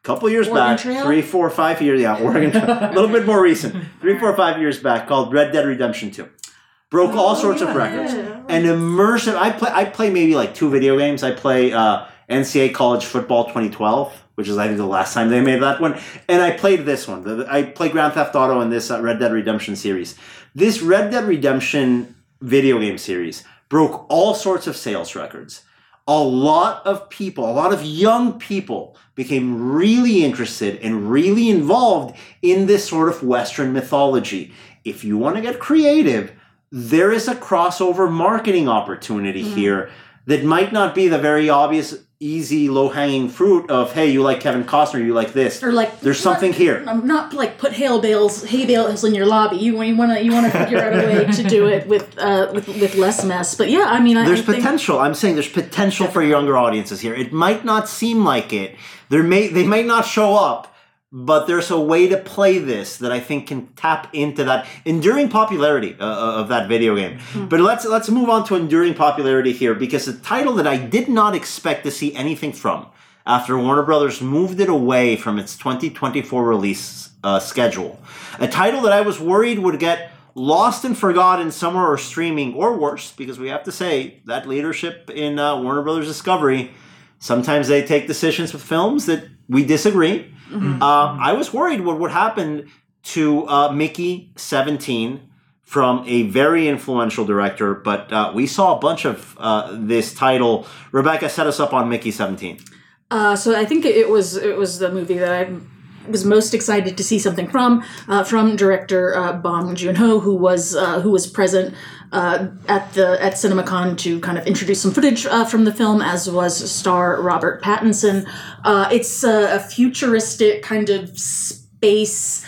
couple years Oregon back, Trail? three, four, five years, yeah, Oregon Trail, a little bit more recent, three, four, five years back, called Red Dead Redemption two. Broke all sorts yeah, of records. yeah. And immersive, I play I play maybe like two video games. I play uh, N C A A College Football twenty twelve, which is I think the last time they made that one. And I played this one. The- I played Grand Theft Auto and this uh, Red Dead Redemption series. This Red Dead Redemption video game series broke all sorts of sales records. A lot of people, a lot of young people became really interested and really involved in this sort of Western mythology. If you want to get creative, there is a crossover marketing opportunity mm-hmm. here that might not be the very obvious, easy, low-hanging fruit of, hey, you like Kevin Costner, you like this. Or like there's something not, here. Not like put hay bales, hay bales in your lobby. You, you want to you want to figure out a way to do it with uh, with with less mess. But yeah, I mean, I, there's I think potential. I'm saying there's potential for younger audiences here. It might not seem like it. There may they might not show up. But there's a way to play this that I think can tap into that enduring popularity uh, of that video game. Mm-hmm. But let's let's move on to enduring popularity here, because a title that I did not expect to see anything from after Warner Brothers moved it away from its twenty twenty-four release uh, schedule. A title that I was worried would get lost and forgotten somewhere or streaming, or worse, because we have to say that leadership in uh, Warner Brothers Discovery, sometimes they take decisions with films that we disagree. Mm-hmm. Uh, I was worried what would happen to uh, Mickey seventeen from a very influential director, but uh, we saw a bunch of uh, this title. Rebecca, set us up on Mickey seventeen. Uh, so I think it was it was the movie that I was most excited to see something from uh, from director uh, Bong Joon-ho, who was uh, who was present uh, at the at CinemaCon to kind of introduce some footage uh, from the film, as was star Robert Pattinson. Uh, it's a, a futuristic kind of space.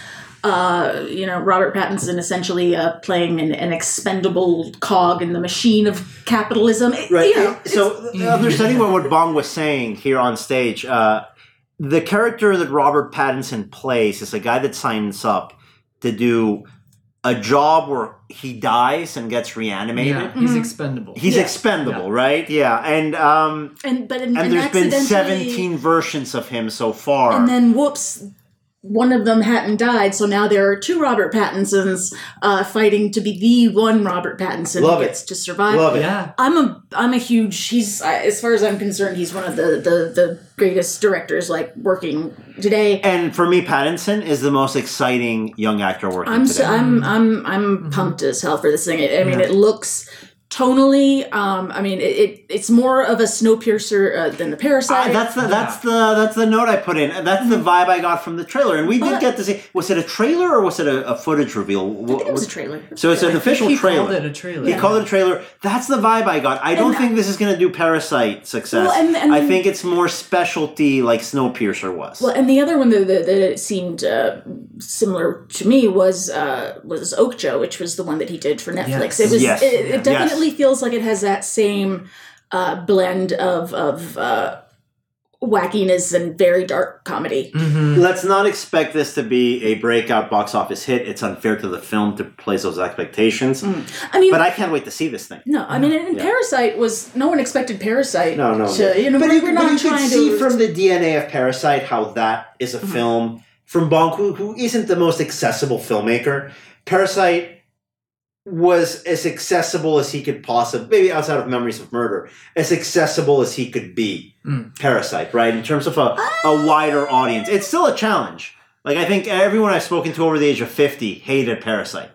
Uh, you know, Robert Pattinson essentially uh, playing an, an expendable cog in the machine of capitalism. It, Right. You know, so, understanding what, what Bong was saying here on stage, uh, the character that Robert Pattinson plays is a guy that signs up to do a job where he dies and gets reanimated. Yeah, he's mm-hmm. expendable. He's yeah. expendable, yeah. right? Yeah, and um, and but and, and, and there's been accidentally- seventeen versions of him so far. And then, whoops, one of them hadn't died, so now there are two Robert Pattinsons uh, fighting to be the one Robert Pattinson Love who it. gets to survive. Love it. Yeah. I'm a I'm a huge. He's uh, as far as I'm concerned, he's one of the the, the greatest directors like working today. And for me, Pattinson is the most exciting young actor working I'm today. so, I'm I'm I'm Mm-hmm. pumped as hell for this thing. I, I mean, Yeah. it looks. Tonally, um, I mean, it, it it's more of a Snowpiercer uh, than the Parasite. Uh, that's the that's the that's the note I put in. That's the vibe I got from the trailer, and we did But- get to see. Was it a trailer or was it a, a footage reveal? I think it was a trailer. So it's an official he trailer. called it a trailer. He Yeah. called it a trailer. That's the vibe I got. I don't And- think this is going to do Parasite success. Well, and- and- I think it's more specialty, like Snowpiercer was. Well, and the other one that, that, that seemed uh, similar to me was uh, was Okja, which was the one that he did for Netflix. Yes. It was Yes. it, it definitely Yes. feels like it has that same uh, blend of of uh, wackiness and very dark comedy. Mm-hmm. Let's not expect this to be a breakout box office hit. It's unfair to the film to place those expectations. I mean, But I can't wait to see this thing. no, I mean, and Yeah. Parasite was no one expected Parasite. No, no, to, no. You know, but we're, you, we're but not you can trying see to. from the D N A of Parasite how that is a film from Bong, who, who isn't the most accessible filmmaker. Parasite was as accessible as he could possibly, maybe outside of Memories of Murder, as accessible as he could be. Mm. Parasite, right? In terms of a, a wider audience. It's still a challenge. Like, I think everyone I've spoken to over the age of fifty hated Parasite.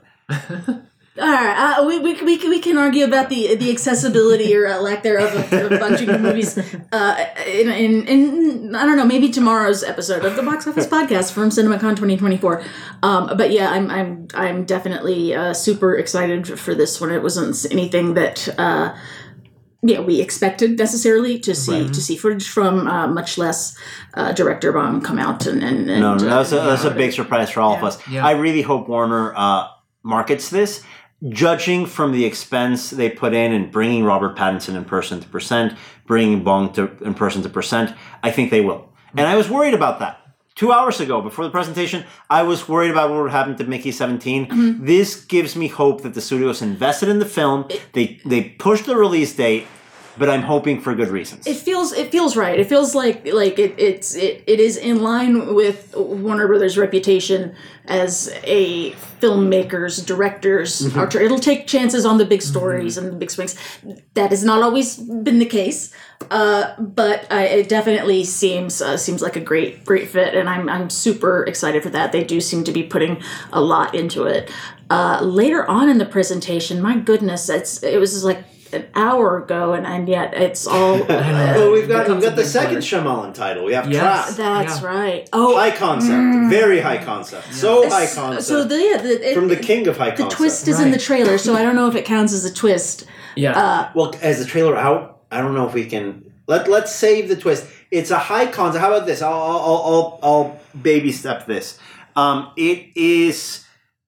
All right, uh, we, we, we, can- we can argue about the the accessibility or uh, lack thereof of, of a bunch of movies uh, in, in, in, I don't know, maybe tomorrow's episode of the Box Office Podcast from CinemaCon twenty twenty-four. Um, but yeah, I'm I'm I'm definitely uh, super excited for this one. It wasn't anything that uh, yeah we expected necessarily to see Right. to see footage from, uh, much less uh, director Bong come out and and, and No, no, that was a, uh, that's a big surprise for all of Yeah. us. Yeah. I really hope Warner uh, markets this. Judging from the expense they put in and bringing Robert Pattinson in person to percent, bringing Bong to in person to percent, I think they will. And I was worried about that. Two hours ago, before the presentation, I was worried about what would happen to Mickey seventeen. Mm-hmm. This gives me hope that the studio's invested in the film. They they pushed the release date. but I'm hoping for good reasons. It feels it feels right. It feels like like it it's it, it is in line with Warner Brothers' reputation as a filmmaker's, director's Mm-hmm. archer. It'll take chances on the big stories mm-hmm. and the big swings. That has not always been the case, uh, but uh, it definitely seems uh, seems like a great great fit, and I'm I'm super excited for that. They do seem to be putting a lot into it. Uh, later on in the presentation, my goodness, it's it was just like an hour ago, and, and yet it's all. Uh, well, we've got we've becomes a got the big second part. Shyamalan title. We have Yes. Trap. That's Yeah. right. Oh, High concept, very high concept, so high concept. so the, yeah, the, it, from the king of high the concept. twist is in the Right. trailer, so I don't know if it counts as a twist. Yeah. Uh, Well, as the trailer out, I don't know if we can let let's save the twist. It's a high concept. How about this? I'll I'll I'll, I'll baby step this. Um, it is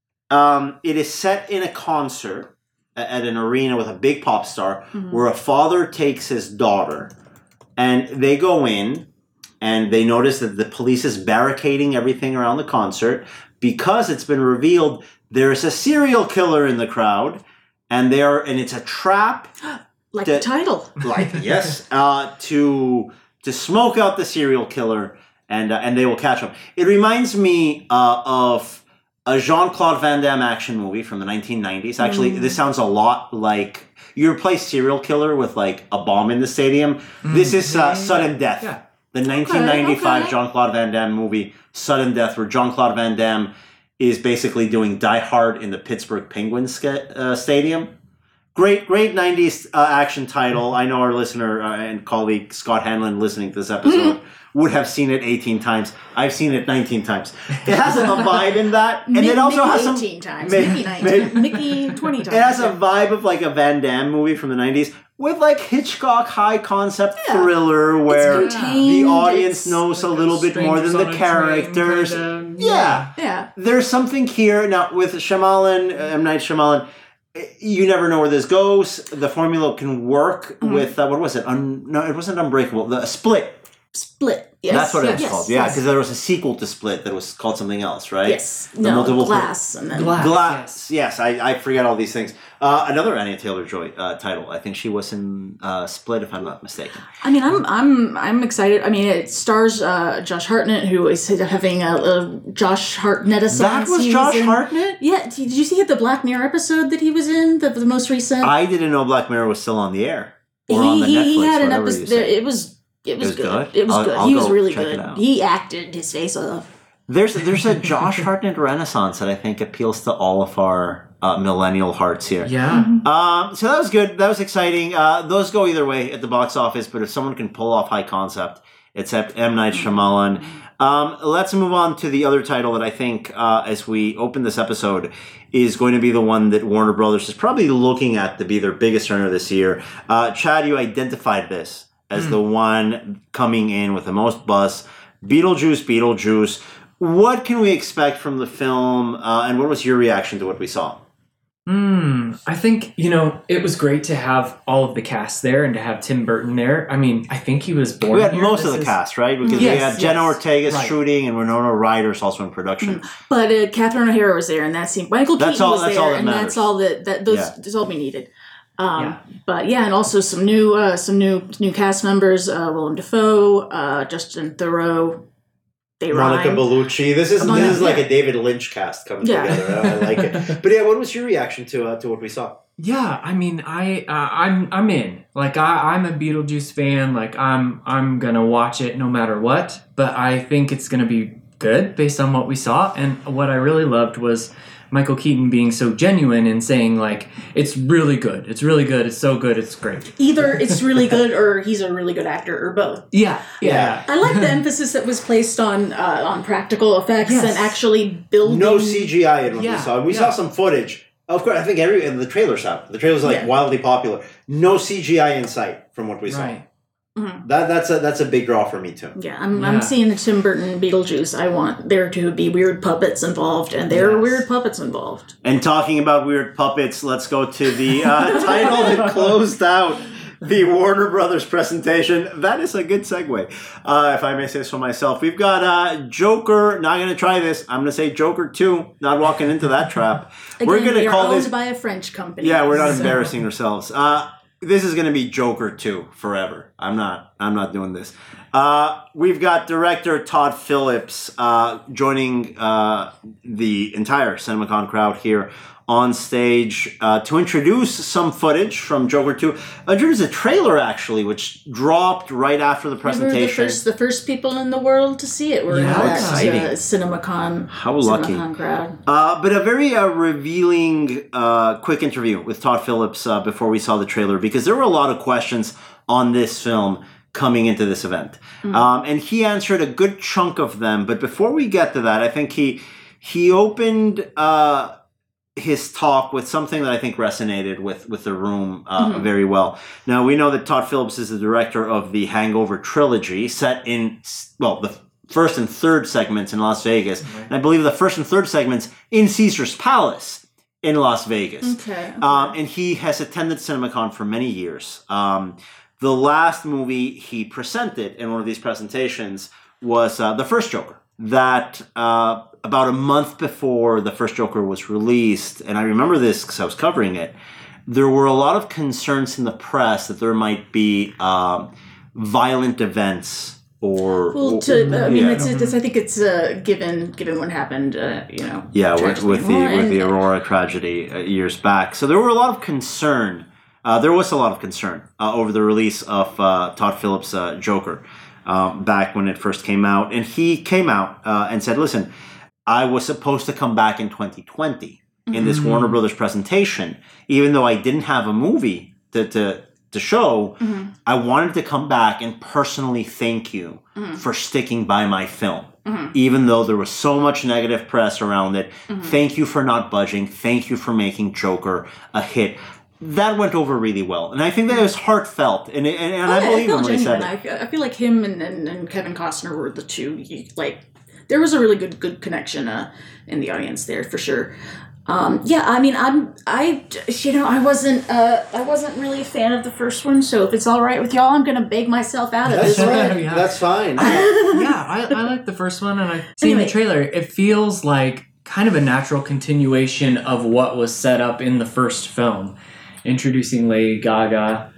um, it is set in a concert a- at an arena with a big pop star, where a father takes his daughter, and they go in, and they notice that the police is barricading everything around the concert because it's been revealed there's a serial killer in the crowd, and they're and it's a trap. like the- the title. Like yes, uh, to to smoke out the serial killer, and uh, and they will catch him. It reminds me uh, of a Jean-Claude Van Damme action movie from the nineteen nineties. Actually, Mm. this sounds a lot like you replace serial killer with like a bomb in the stadium. This is uh, yeah, yeah, Sudden Death, yeah. the nineteen ninety-five okay. Jean-Claude Van Damme movie, Sudden Death, where Jean-Claude Van Damme is basically doing Die Hard in the Pittsburgh Penguins ska- uh, stadium. Great, great nineties uh, action title. I know our listener uh, and colleague Scott Hanlon listening to this episode would have seen it eighteen times. I've seen it nineteen times. It has a vibe in that. And Mickey, it also Mickey has some... eighteen times, Mi- Mickey nineteen, Mickey twenty times. It has a vibe of like a Van Damme movie from the nineties with like Hitchcock high concept Yeah. thriller where It's the contained, audience it's- knows a little bit more than the Strangers on a Train characters. kind of- Yeah. Yeah. There's something here now with Shyamalan, uh, M. Night Shyamalan. You never know where this goes. The formula can work Mm-hmm. with uh, what was it? Un- no, it wasn't Unbreakable. The Split. Split. Yes. That's what it was yes, called. Yeah, yes. because there was a sequel to Split that was called something else, right? Yes. The No, multiple- glass. And then Glass. Glass. Yes, I, I forget all these things. Uh, another Anya Taylor-Joy uh, title. I think she was in uh, Split, if I'm not mistaken. I mean, I'm I'm I'm excited. I mean, it stars uh, Josh Hartnett, who is having a, a Josh Hartnett-essence. That was He Josh in- Hartnett? Yeah. Did you see the Black Mirror episode that he was in? The, the most recent. I didn't know Black Mirror was still on the air. Or he, on the he, Netflix, he had an whatever you episode. say. It was it was, was good. good? It was I'll- good. I'll he was go really check it good. out. He acted his face off. There's there's a Josh Hartnett renaissance that I think appeals to all of our uh, millennial hearts here. Yeah. Um, so that was good. That was exciting. Uh, those go either way at the box office, but if someone can pull off high concept, it's at M. Night Shyamalan. Um, let's move on to the other title that I think, uh, as we open this episode, is going to be the one that Warner Brothers is probably looking at to be their biggest earner this year. Uh, Chad, you identified this as the one coming in with the most buzz. Beetlejuice, Beetlejuice. What can we expect from the film, uh, and what was your reaction to what we saw? Hmm. I think, you know, it was great to have all of the cast there and to have Tim Burton there. I mean, I think he was born We had here. most of This the is- cast, right? Because Yes, we had Jenna yes. Ortega's Right. shooting and Winona Ryder's also in production. But uh, Catherine O'Hara was there, and that scene. Michael That's Keaton all- was that's there, all that and matters. that's all that that those Yeah. that's all we needed. Um, Yeah. But yeah, and also some new uh, some new new cast members: uh, Willem Dafoe, uh, Justin Theroux. They Monica rhyme. Bellucci. This is Monica- this is like yeah. a David Lynch cast coming Yeah. together. I, I like it. But yeah, what was your reaction to uh, to what we saw? Yeah, I mean, I uh, I'm I'm in. Like I I'm a Beetlejuice fan. Like I'm I'm gonna watch it no matter what. But I think it's gonna be good based on what we saw. And what I really loved was Michael Keaton being so genuine and saying like it's really good. It's really good. It's so good. It's great. Either it's really good, or he's a really good actor, or both. Yeah, yeah. I like the emphasis that was placed on uh, on practical effects Yes. and actually building. No C G I in what we Yeah, saw. We yeah. saw some footage. Of course, I think every and the trailer's out. The trailer's like Yeah. wildly popular. No C G I in sight from what we saw. Right. That that's a that's a big draw for me too. Yeah, I'm, Yeah. I'm seeing the Tim Burton Beetlejuice. I want there to be weird puppets involved, and there are Yes. weird puppets involved. And talking about weird puppets, let's go to the uh, title that closed out the Warner Brothers presentation. That is a good segue, uh, if I may say so myself. We've got uh, Joker. Not going to try this. I'm going to say Joker two. Not walking into that trap. Again, we're going we to are call owned this. by a French company. Yeah, we're not so- embarrassing ourselves. Uh, this is going to be Joker two forever. I'm not. I'm not doing this. Uh, we've got director Todd Phillips uh, joining uh, the entire CinemaCon crowd here on stage uh, to introduce some footage from Joker two. Uh, introduce a trailer, actually, which dropped right after the presentation. We were the first, the first people in the world to see it. We're Yeah, in that exciting. uh, CinemaCon, How lucky. CinemaCon crowd. Uh, but a very uh, revealing, uh, quick interview with Todd Phillips uh, before we saw the trailer, because there were a lot of questions on this film coming into this event. Mm-hmm. Um, and he answered a good chunk of them. But before we get to that, I think he he opened uh, his talk with something that I think resonated with, with the room uh, mm-hmm. very well. Now, we know that Todd Phillips is the director of the Hangover trilogy, set in, well, the first and third segments in Las Vegas. Mm-hmm. And I believe the first and third segments in Caesar's Palace in Las Vegas. Okay. okay. Um, and he has attended CinemaCon for many years. Um, the last movie he presented in one of these presentations was uh, the first Joker. That uh, about a month before the first Joker was released, and I remember this because I was covering it, there were a lot of concerns in the press that there might be um, violent events or... Well, to, uh, I mean, yeah. it's, it's, I think it's uh, given given what happened, uh, you know. Yeah, with, with the well, with the and, Aurora tragedy uh, years back. So there were a lot of concern. Uh, there was a lot of concern uh, over the release of uh, Todd Phillips' uh, Joker. Um, back when it first came out. And he came out uh, and said, listen, I was supposed to come back in twenty twenty mm-hmm. in this Warner Brothers presentation. Even though I didn't have a movie to, to, to show, mm-hmm. I wanted to come back and personally thank you mm-hmm. for sticking by my film. Mm-hmm. Even though there was so much negative press around it. Mm-hmm. Thank you for not budging. Thank you for making Joker a hit. That went over really well. And I think that it was heartfelt. And, and, and oh, I yeah, believe I him when he said I, it. I feel like him and, and, and Kevin Costner were the two. He, like, there was a really good good connection uh, in the audience there, for sure. Um, yeah, I mean, I'm, I, you know, I wasn't, uh, I wasn't really a fan of the first one. So if it's all right with y'all, I'm gonna beg myself out of That's this right. one. Yeah. That's fine. yeah, I, I like the first one, and I've seen Anyway. the trailer. It feels like kind of a natural continuation of what was set up in the first film, introducing Lady Gaga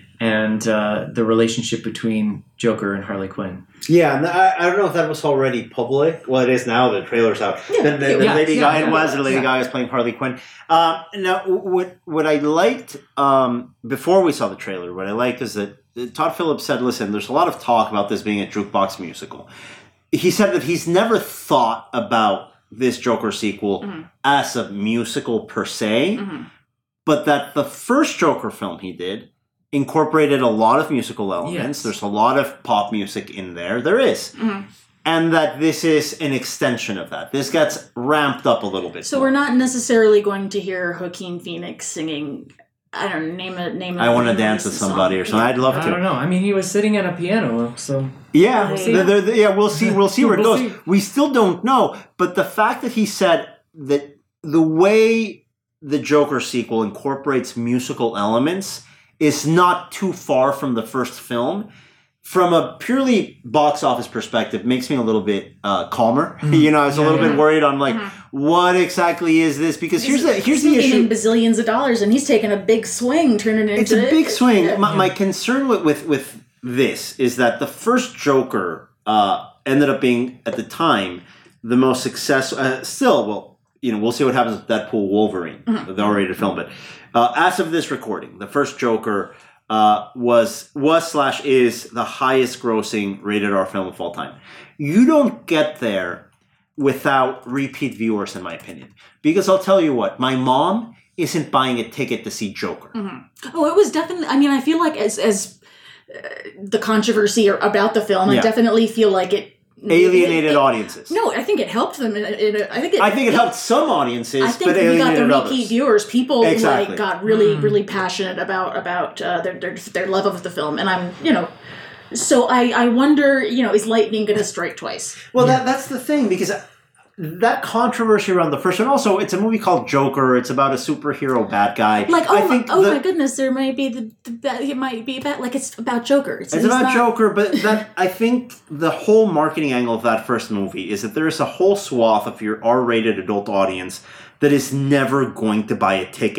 and uh, the relationship between Joker and Harley Quinn. Yeah, and I, I don't know if that was already public. Well, it is now. The trailer's out. Yeah, the, the, the yeah, Lady yeah, Gaga yeah, it was, and Lady yeah. Gaga's playing Harley Quinn. Uh, now, what what I liked um, before we saw the trailer, what I liked is that Todd Phillips said, "Listen, there's a lot of talk about this being a jukebox musical." He said that he's never thought about this Joker sequel mm-hmm. as a musical per se, mm-hmm. but that the first Joker film he did incorporated a lot of musical elements. Yes. There's a lot of pop music in there. There is. Mm-hmm. And that this is an extension of that. This gets ramped up a little bit. So more. we're not necessarily going to hear Joaquin Phoenix singing, I don't know, name a name. I want to dance with somebody or something. I'd love I to. don't know. I mean, he was sitting at a piano, so... Yeah, We'll see. they're- they're- they're- yeah, we'll see. We'll see where it We'll goes. see. We still don't know. But the fact that he said that the way the Joker sequel incorporates musical elements is not too far from the first film, from a purely box office perspective, makes me a little bit uh, calmer. Mm-hmm. You know, I was Yeah, a little yeah. bit worried on like, Mm-hmm. what exactly is this? Because here's the here's the He's issue. in bazillions of dollars, and he's taking a big swing, turning it It's into a big swing. Yeah. My, my concern with, with with this is that the first Joker uh, ended up being, at the time, the most successful. Uh, still, well, you know, we'll see what happens with Deadpool Wolverine, mm-hmm. the R-rated film. But uh, as of this recording, the first Joker uh, was was slash is the highest grossing rated R film of all time. You don't get there without repeat viewers, in my opinion, because I'll tell you what, my mom isn't buying a ticket to see Joker. Mm-hmm. Oh, it was definitely. I mean, I feel like as as uh, the controversy about the film, Yeah. I definitely feel like it Alienated it, it, audiences. No, I think it helped them. It, it, I think it. I think it helped some audiences, I think but we got the alienated repeat others. viewers. People Exactly. like got really, Mm. really passionate about about uh, their, their their love of the film, and I'm you know. So I, I wonder, you know, is lightning going to strike twice? Well, that that's the thing, because that controversy around the first one. Also, it's a movie called Joker. It's about a superhero bad guy. Like, oh, I my, think oh the- my goodness, there might be the, the ba- it might be about like it's about Joker. It's he's about not- Joker, but that I think the whole marketing angle of that first movie is that there is a whole swath of your R-rated adult audience that is never going to buy a ticket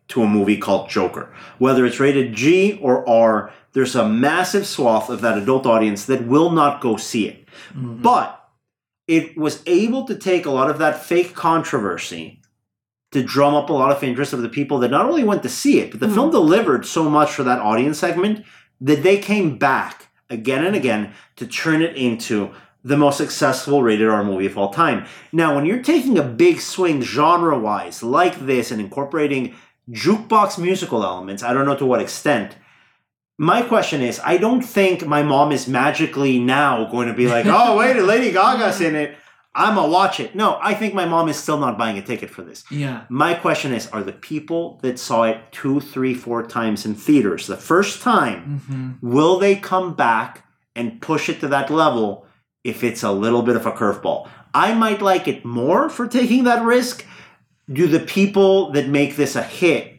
to a movie called Joker. Whether it's rated G or R, there's a massive swath of that adult audience that will not go see it. Mm-hmm. But it was able to take a lot of that fake controversy to drum up a lot of interest of the people that not only went to see it, but the mm-hmm. film delivered so much for that audience segment that they came back again and again to turn it into the most successful rated R movie of all time. Now, when you're taking a big swing genre-wise like this and incorporating jukebox musical elements, I don't know to what extent. My question is, I don't think my mom is magically now going to be like, oh, wait, Lady Gaga's in it. I'm going to watch it. No, I think my mom is still not buying a ticket for this. Yeah. My question is, are the people that saw it two, three, four times in theaters the first time, mm-hmm. will they come back and push it to that level if it's a little bit of a curveball? I might like it more for taking that risk. Do the people that make this a hit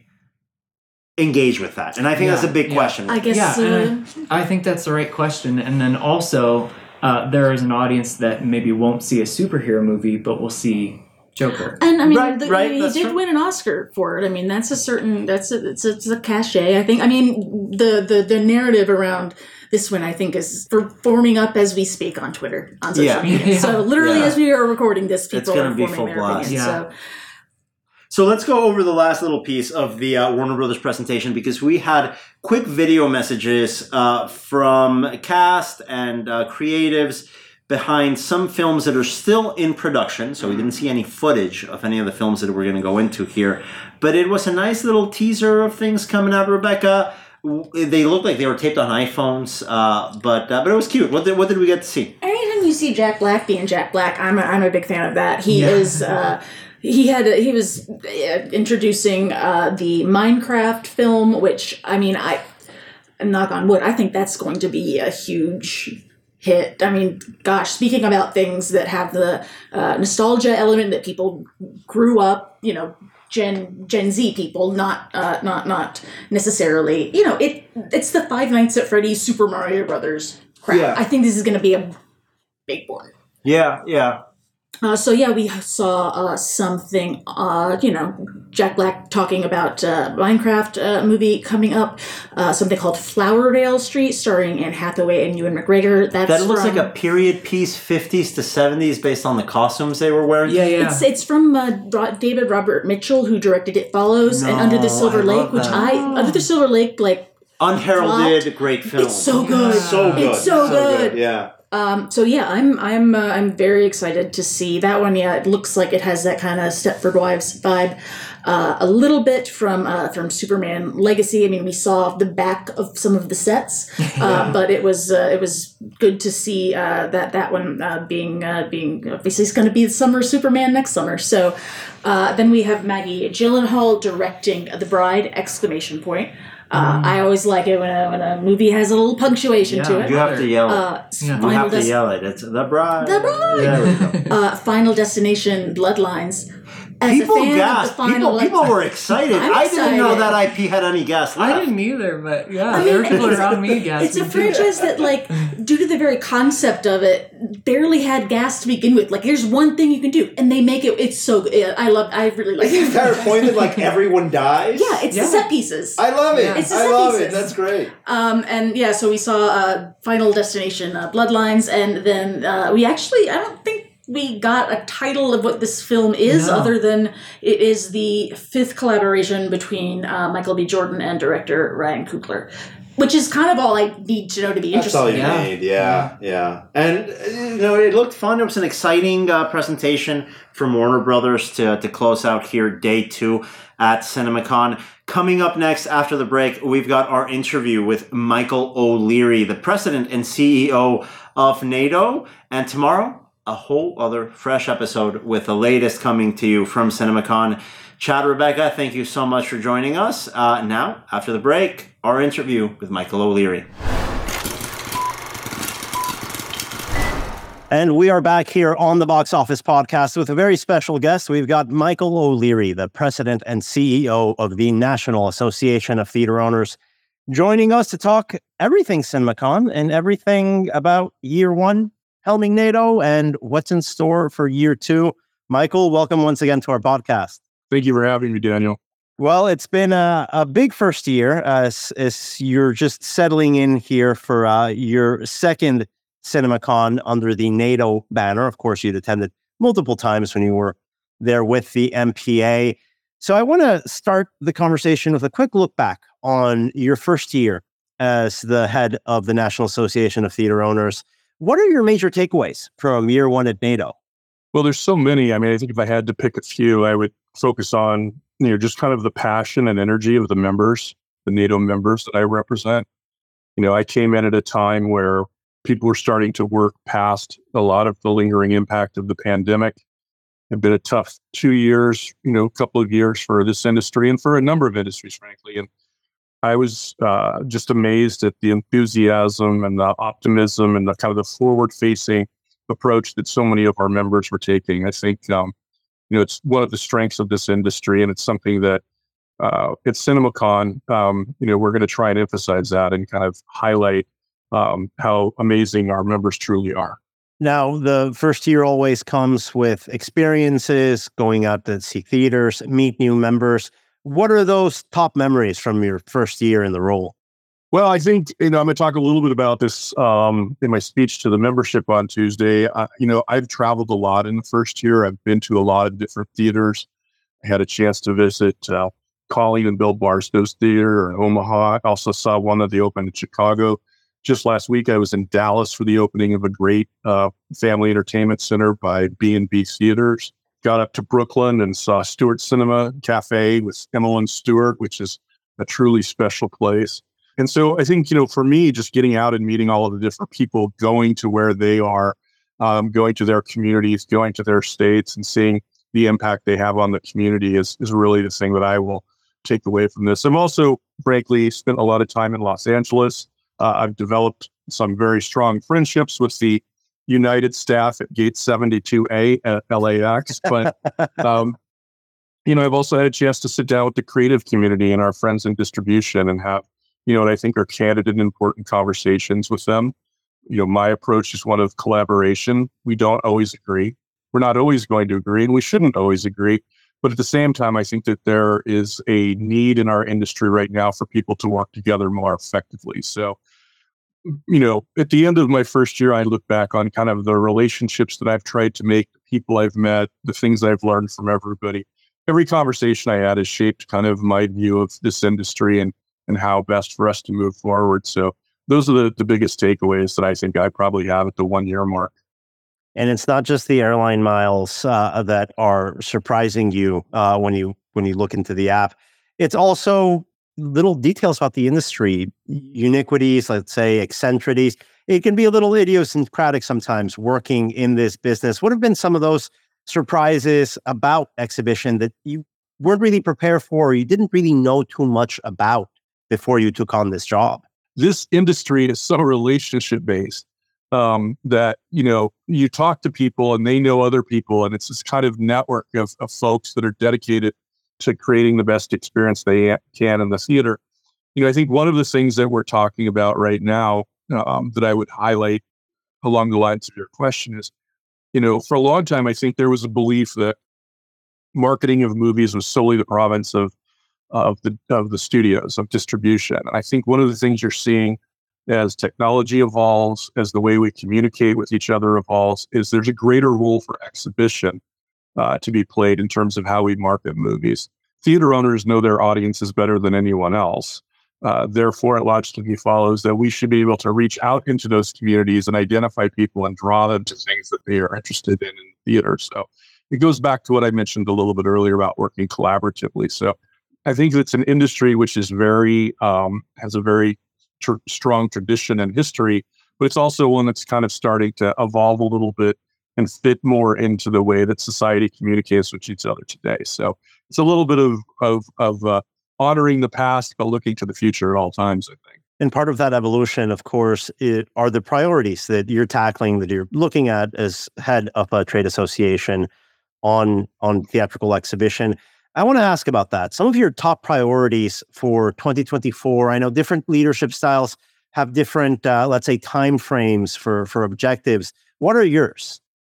engage with that? And I think yeah, that's a big yeah. question. I guess. Yeah, Uh, I, I think that's the right question. And then also, uh, there is an audience that maybe won't see a superhero movie, but will see Joker. And I mean, Right, the, right, he that's did true. win an Oscar for it. I mean, that's a certain that's a it's a, it's a cachet. I think. I mean, the the the narrative around this one, I think, is forming up as we speak on Twitter, on social Yeah. media. Yeah. So literally, Yeah. as we are recording this, It's people gonna are be forming full their blast. opinions. Yeah. So. So let's go over the last little piece of the uh, Warner Brothers presentation, because we had quick video messages uh, from cast and uh, creatives behind some films that are still in production. So we didn't see any footage of any of the films that we're going to go into here. But it was a nice little teaser of things coming out, Rebecca. They looked like they were taped on iPhones, uh, but uh, but it was cute. What did, what did we get to see? Anytime you see Jack Black being Jack Black, I'm a, I'm a big fan of that. He Yeah. is uh, he had a, he was uh, introducing uh, the Minecraft film, which I mean I knock on wood, I think that's going to be a huge hit. I mean, gosh, speaking about things that have the uh, nostalgia element that people grew up, you know. Gen Gen Z people, not uh, not not necessarily. You know, it it's the Five Nights at Freddy's, Super Mario Brothers crowd. Yeah. I think this is going to be a big one. Yeah, yeah. Uh, so yeah, we saw uh, something. Uh, you know, Jack Black talking about uh, Minecraft uh, movie coming up. Uh, something called Flowerdale Street, starring Anne Hathaway and Ewan McGregor. That's That looks from, like a period piece, fifties to seventies, based on the costumes they were wearing. Yeah, yeah. It's it's from uh, Ro- David Robert Mitchell, who directed It Follows and No, Under the Silver I Lake, love which that. I Under the Silver Lake like. Unheralded, great film. It's so good. So good. It's so good. Yeah. Um, so yeah, I'm I'm uh, I'm very excited to see that one. Yeah, it looks like it has that kind of Stepford Wives vibe, uh, a little bit from uh, from Superman Legacy. I mean, we saw the back of some of the sets, uh, but it was uh, it was good to see uh, that that one uh, being uh, being obviously it's going to be the summer Superman next summer. So uh, then we have Maggie Gyllenhaal directing The Bride! Exclamation point. Uh, I always like it when a, when a movie has a little punctuation Yeah. to it. You have to yell it. Uh, Yeah. You Final have to Des- yell it. It's The Bride. The Bride. There we go. uh, Final Destination Bloodlines. As People a fan gasped. of the final, People, people were excited. I'm I didn't know excited. that I P had any gas left. I didn't either, but yeah, I mean, there were people it's- around me gasping. It's a too. franchise that, like, due to the very concept of it, barely had gas to begin with. Like, here's one thing you can do, and they make it. It's so good. I love. I really like. Like the it. entire point that like everyone dies. Yeah, it's Yeah. the set pieces. I love it. Yeah. It's the I set love pieces. it. That's great. Um, and yeah, so we saw uh, Final Destination uh, Bloodlines, and then uh, we actually, I don't think we got a title of what this film is, No. other than it is the fifth collaboration between uh, Michael B. Jordan and director Ryan Coogler, which is kind of all I need to know to be That's all interesting. you Yeah. need. Yeah, yeah. And uh, you know, it looked fun. It was an exciting uh, presentation from Warner Brothers to to close out here day two at CinemaCon. Coming up next after the break, we've got our interview with Michael O'Leary, the president and C E O of NATO. And tomorrow, a whole other fresh episode with the latest coming to you from CinemaCon. Chad, Rebecca, thank you so much for joining us. Uh, now, after the break, our interview with Michael O'Leary. And we are back here on the Box Office Podcast with a very special guest. We've got Michael O'Leary, the president and C E O of the National Association of Theater Owners, joining us to talk everything CinemaCon and everything about year one, helming NATO, and what's in store for year two. Michael, welcome once again to our podcast. Thank you for having me, Daniel. Well, it's been a, a big first year uh, as, as you're just settling in here for uh, your second CinemaCon under the NATO banner. Of course, you'd attended multiple times when you were there with the M P A. So I want to start the conversation with a quick look back on your first year as the head of the National Association of Theater Owners. What are your major takeaways from year one at NATO? Well, there's so many. I mean, I think if I had to pick a few, I would focus on, you know, just kind of the passion and energy of the members, the NATO members that I represent. You know, I came in at a time where people were starting to work past a lot of the lingering impact of the pandemic. It's been a tough two years, you know, a couple of years for this industry and for a number of industries, frankly. And I was uh, just amazed at the enthusiasm and the optimism and the kind of the forward-facing approach that so many of our members were taking. I think, um, you know, it's one of the strengths of this industry, and it's something that uh, at CinemaCon, um, you know, we're going to try and emphasize that and kind of highlight um, how amazing our members truly are. Now, the first year always comes with experiences, going out to see theaters, meet new members. What are those top memories from your first year in the role? Well, I think, you know, I'm going to talk a little bit about this um, in my speech to the membership on Tuesday. Uh, you know, I've traveled a lot in the first year. I've been to a lot of different theaters. I had a chance to visit uh, Colleen and Bill Barstow's theater in Omaha. I also saw one that they opened in Chicago. Just last week, I was in Dallas for the opening of a great uh, family entertainment center by B and B Theaters. Got up to Brooklyn and saw Stewart Cinema Cafe with Emmeline Stewart, which is a truly special place. And so I think, you know, for me, just getting out and meeting all of the different people, going to where they are, um, going to their communities, going to their states and seeing the impact they have on the community is, is really the thing that I will take away from this. I've also, frankly, spent a lot of time in Los Angeles. Uh, I've developed some very strong friendships with the United staff at Gate seventy-two A at L A X. But, um, you know, I've also had a chance to sit down with the creative community and our friends in distribution and have, you know, what I think are candid and important conversations with them. You know, my approach is one of collaboration. We don't always agree. We're not always going to agree, and we shouldn't always agree. But at the same time, I think that there is a need in our industry right now for people to work together more effectively. So, you know, at the end of my first year, I look back on kind of the relationships that I've tried to make, the people I've met, the things I've learned from everybody. Every conversation I had has shaped kind of my view of this industry and and how best for us to move forward. So those are the, the biggest takeaways that I think I probably have at the one year mark. And it's not just the airline miles uh, that are surprising you uh, when you when you look into the app. It's also little details about the industry, uniquities, let's say eccentricities. It can be a little idiosyncratic sometimes working in this business. What have been some of those surprises about exhibition that you weren't really prepared for, or you didn't really know too much about before you took on this job? This industry is so relationship based um, that, you know, you talk to people and they know other people, and it's this kind of network of, of folks that are dedicated to creating the best experience they can in the theater. You know, I think one of the things that we're talking about right now um, that I would highlight along the lines of your question is, you know, for a long time, I think there was a belief that marketing of movies was solely the province of of the of the studios, of distribution. And I think one of the things you're seeing as technology evolves, as the way we communicate with each other evolves, is there's a greater role for exhibition uh, to be played in terms of how we market movies. Theater owners know their audiences better than anyone else. Uh, therefore, it logically follows that we should be able to reach out into those communities and identify people and draw them to things that they are interested in in theater. So it goes back to what I mentioned a little bit earlier about working collaboratively. So I think it's an industry which is very, um, has a very tr- strong tradition and history, but it's also one that's kind of starting to evolve a little bit and fit more into the way that society communicates with each other today. So it's a little bit of, of, of uh, honoring the past, but looking to the future at all times, I think. And part of that evolution, of course, it, are the priorities that you're tackling, that you're looking at as head of a trade association on, on theatrical exhibition. I want to ask about that. Some of your top priorities for twenty twenty-four. I know different leadership styles have different, uh, let's say, time frames for, for objectives. What are yours?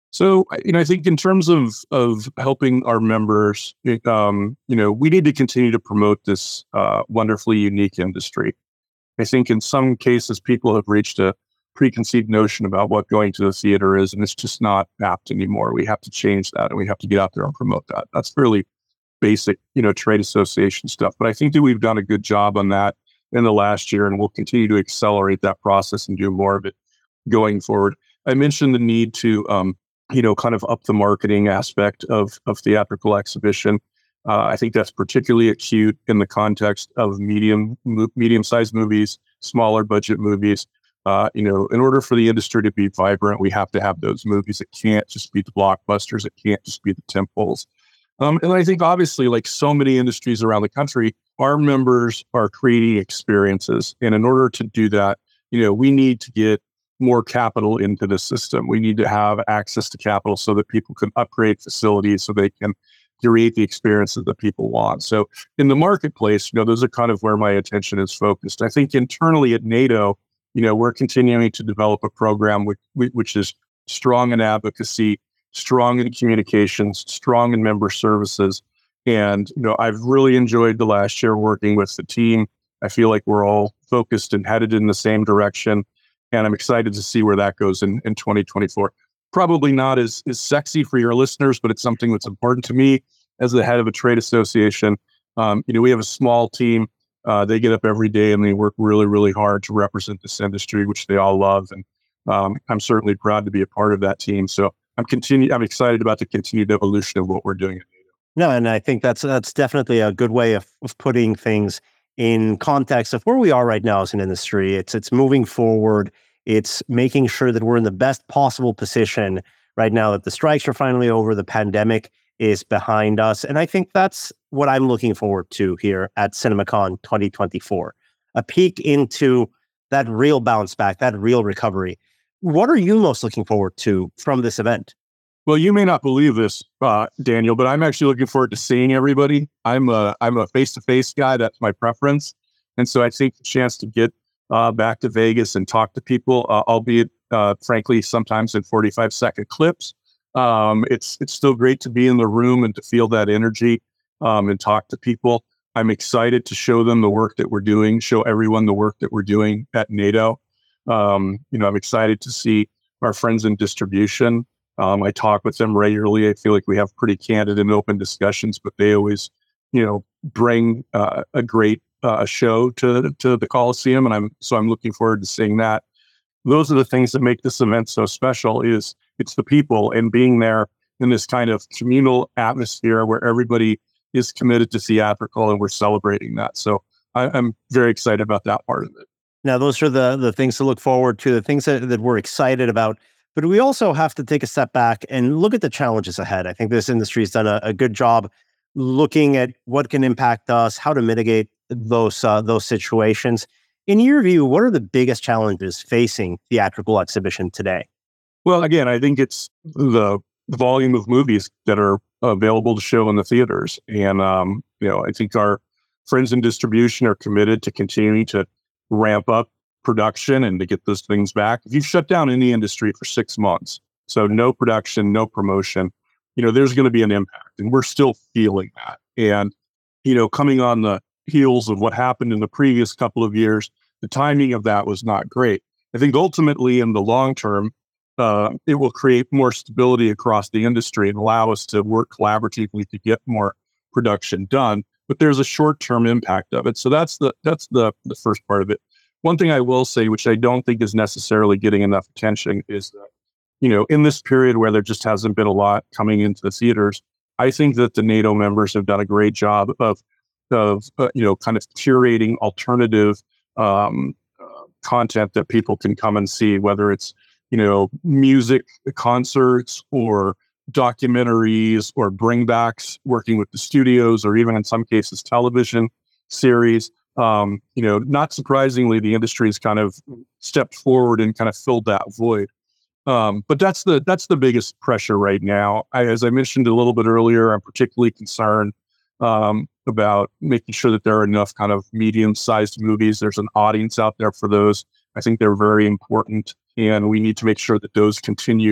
So, I- you know, I think in terms of of helping our members, it, um, you know, we need to continue to promote this uh, wonderfully unique industry. I think in some cases, people have reached a preconceived notion about what going to the theater is, and it's just not apt anymore. We have to change that, and we have to get out there and promote that. That's fairly basic, you know, trade association stuff. But I think that we've done a good job on that in the last year, and we'll continue to accelerate that process and do more of it going forward. I mentioned the need to, um, you know, kind of up the marketing aspect of of theatrical exhibition. Uh, I think that's particularly acute in the context of medium mo- medium-sized movies, smaller budget movies. Uh, you know, in order for the industry to be vibrant, we have to have those movies. It can't just be the blockbusters. It can't just be the tentpoles. Um, and I think obviously, like so many industries around the country, our members are creating experiences. And in order to do that, you know, we need to get more capital into the system. We need to have access to capital so that people can upgrade facilities, so they can create the experiences that people want. So in the marketplace, you know, those are kind of where my attention is focused. I think internally at NATO, you know, we're continuing to develop a program which, which is strong in advocacy, strong in communications, strong in member services. And, you know, I've really enjoyed the last year working with the team. I feel like we're all focused and headed in the same direction. And I'm excited to see where that goes in, in twenty twenty-four. Probably not as, as sexy for your listeners, but it's something that's important to me as the head of a trade association. Um, you know, we have a small team. Uh, they get up every day and they work really, really hard to represent this industry, which they all love. And um, I'm certainly proud to be a part of that team. So I'm continue. I'm excited about the continued evolution of what we're doing. No, and I think that's that's definitely a good way of, of putting things in context of where we are right now as an industry. It's it's moving forward. It's making sure that we're in the best possible position right now, that the strikes are finally over, the pandemic is behind us. And I think that's what I'm looking forward to here at CinemaCon twenty twenty-four, a peek into that real bounce back, that real recovery. What are you most looking forward to from this event? Well, you may not believe this, uh, Daniel, but I'm actually looking forward to seeing everybody. I'm a I'm a face-to-face guy. That's my preference, and so I think the chance to get uh, back to Vegas and talk to people, uh, albeit uh, frankly sometimes in forty-five second clips, um, it's it's still great to be in the room and to feel that energy um, and talk to people. I'm excited to show them the work that we're doing, show everyone the work that we're doing at NATO. Um, you know, I'm excited to see our friends in distribution. Um, I talk with them regularly. I feel like we have pretty candid and open discussions, but they always, you know, bring uh, a great uh, show to to the Coliseum, and I'm so I'm looking forward to seeing that. Those are the things that make this event so special. Is it's the people and being there in this kind of communal atmosphere where everybody is committed to theatrical, and we're celebrating that. So I, I'm very excited about that part of it. Now, those are the the things to look forward to, the things that, that we're excited about. But we also have to take a step back and look at the challenges ahead. I think this industry has done a, a good job looking at what can impact us, how to mitigate those uh, those situations. In your view, what are the biggest challenges facing theatrical exhibition today? Well, again, I think it's the volume of movies that are available to show in the theaters. And, um, you know, I think our friends in distribution are committed to continuing to ramp up production and to get those things back. If you shut down any industry for six months, so no production, no promotion, you know, there's going to be an impact, and we're still feeling that. And, you know, coming on the heels of what happened in the previous couple of years, the timing of that was not great. I think ultimately in the long term, uh, it will create more stability across the industry and allow us to work collaboratively to get more production done. But there's a short-term impact of it. So that's the that's the the first part of it. One thing I will say, which I don't think is necessarily getting enough attention, is that, you know, in this period where there just hasn't been a lot coming into the theaters, I think that the NATO members have done a great job of, of uh, you know, kind of curating alternative um, uh, content that people can come and see, whether it's, you know, music concerts or documentaries or bringbacks, working with the studios, or even in some cases television series. Um, you know, not surprisingly, the industry has kind of stepped forward and kind of filled that void. Um, but that's the that's the biggest pressure right now. I, as I mentioned a little bit earlier, I'm particularly concerned um, about making sure that there are enough kind of medium-sized movies. There's an audience out there for those. I think they're very important, and we need to make sure that those continue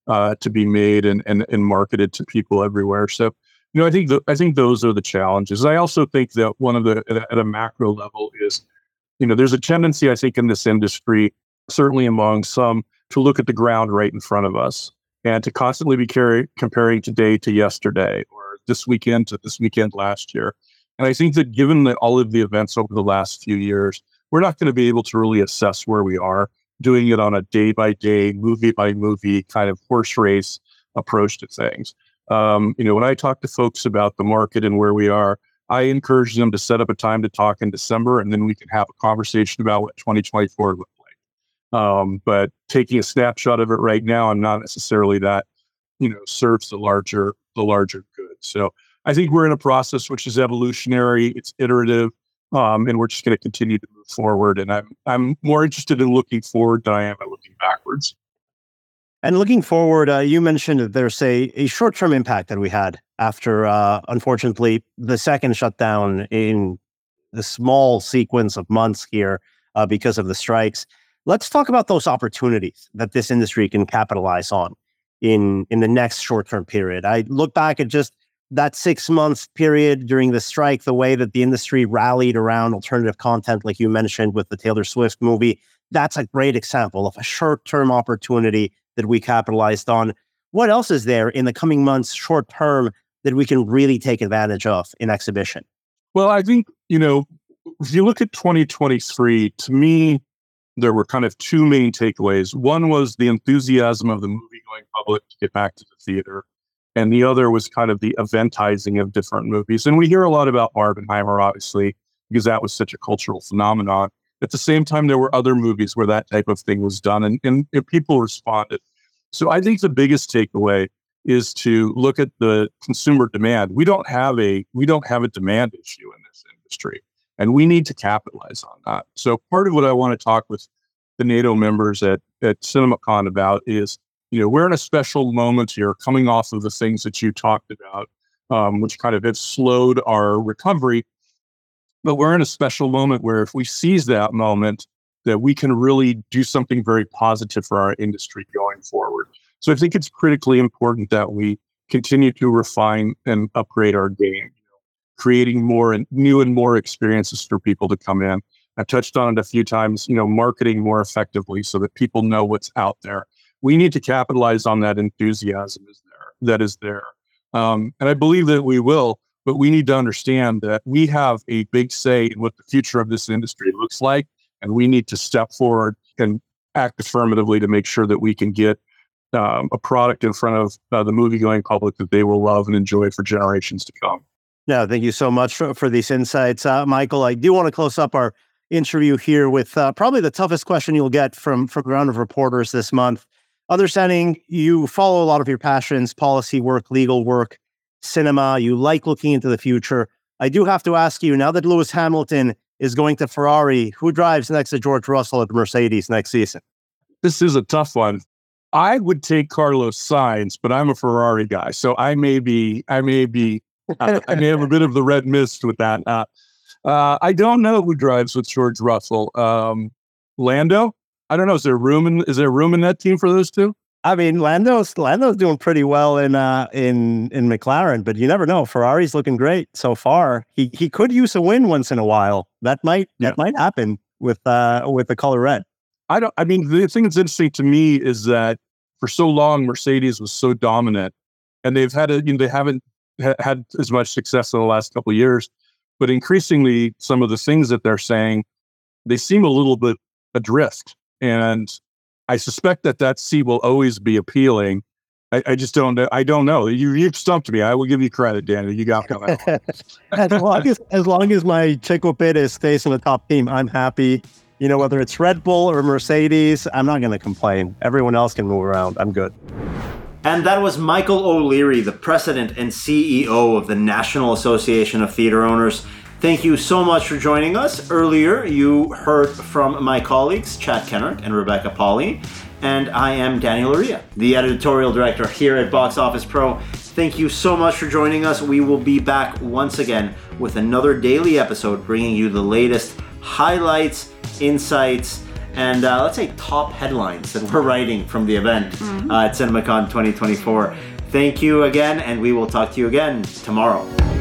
uh, to be made and, and and marketed to people everywhere. So, you know, I think the, I think those are the challenges. I also think that one of the at a, at a macro level is, you know, there's a tendency, I think, in this industry, certainly among some, to look at the ground right in front of us and to constantly be carry, comparing today to yesterday or this weekend to this weekend last year. And I think that given that all of the events over the last few years, we're not going to be able to really assess where we are, doing it on a day-by-day, movie-by-movie kind of horse race approach to things. Um, you know, when I talk to folks about the market and where we are, I encourage them to set up a time to talk in December, and then we can have a conversation about what twenty twenty-four looks like. Um, but taking a snapshot of it right now, I'm not necessarily that, you know, serves the larger the larger good. So I think we're in a process which is evolutionary, it's iterative, um, and we're just going to continue to move forward. And I'm I'm more interested in looking forward than I am at looking backwards. And looking forward, uh, you mentioned that there's a, a short-term impact that we had after, uh, unfortunately, the second shutdown in the small sequence of months here uh, because of the strikes. Let's talk about those opportunities that this industry can capitalize on in, in the next short-term period. I look back at just that six-month period during the strike, the way that the industry rallied around alternative content, like you mentioned with the Taylor Swift movie. That's a great example of a short-term opportunity that we capitalized on. What else is there in the coming months, short term, that we can really take advantage of in exhibition? Well, I think, you know, if you look at twenty twenty-three, to me, there were kind of two main takeaways. One was the enthusiasm of the movie going public to get back to the theater. And the other was kind of the eventizing of different movies. And we hear a lot about Barbenheimer, obviously, because that was such a cultural phenomenon. At the same time, there were other movies where that type of thing was done, and, and, and people responded. So I think the biggest takeaway is to look at the consumer demand. We don't have a we don't have a demand issue in this industry, and we need to capitalize on that. So part of what I want to talk with the NATO members at at CinemaCon about is, you know, we're in a special moment here, coming off of the things that you talked about, um, which kind of have slowed our recovery. But we're in a special moment where if we seize that moment, that we can really do something very positive for our industry going forward. So I think it's critically important that we continue to refine and upgrade our game, you know, creating more and new and more experiences for people to come in. I've touched on it a few times, you know, marketing more effectively so that people know what's out there. We need to capitalize on that enthusiasm is there, that is there. Um, and I believe that we will. But we need to understand that we have a big say in what the future of this industry looks like, and we need to step forward and act affirmatively to make sure that we can get um, a product in front of uh, the movie-going public that they will love and enjoy for generations to come. Yeah, thank you so much for, for these insights. Uh, Michael, I do want to close up our interview here with uh, probably the toughest question you'll get from, from a round of reporters this month. Understanding you follow a lot of your passions, policy work, legal work, cinema, you like looking into the future. I do have to ask you, now that Lewis Hamilton is going to Ferrari, who drives next to George Russell at Mercedes next season? This is a tough one. I would take Carlos Sainz, but I'm a Ferrari guy, so I may be, I may be, I, I may have a bit of the red mist with that. Uh, uh, I don't know who drives with George Russell. Um, Lando? I don't know. Is there room in? Is there room in that team for those two? I mean, Lando's Lando's doing pretty well in uh, in in McLaren, but you never know. Ferrari's looking great so far. He he could use a win once in a while. That might yeah. that might happen with uh, with the color red. I don't. I mean, the thing that's interesting to me is that for so long Mercedes was so dominant, and they've had a, you know, they haven't ha- had as much success in the last couple of years. But increasingly, some of the things that they're saying, they seem a little bit adrift, and I suspect that that seat will always be appealing. I, I just don't know. I don't know. You, you've stumped me. I will give you credit, Daniel. You got me. as long as as long as my Checo Perez stays in the top team, I'm happy. You know, whether it's Red Bull or Mercedes, I'm not going to complain. Everyone else can move around. I'm good. And that was Michael O'Leary, the president and C E O of the National Association of Theater Owners. Thank you so much for joining us. Earlier, you heard from my colleagues, Chad Kennard and Rebecca Pauley, and I am Daniel Aria, the editorial director here at Box Office Pro. Thank you so much for joining us. We will be back once again with another daily episode bringing you the latest highlights, insights, and uh, let's say top headlines that we're writing from the event mm-hmm. uh, at CinemaCon twenty twenty-four. Thank you again, and we will talk to you again tomorrow.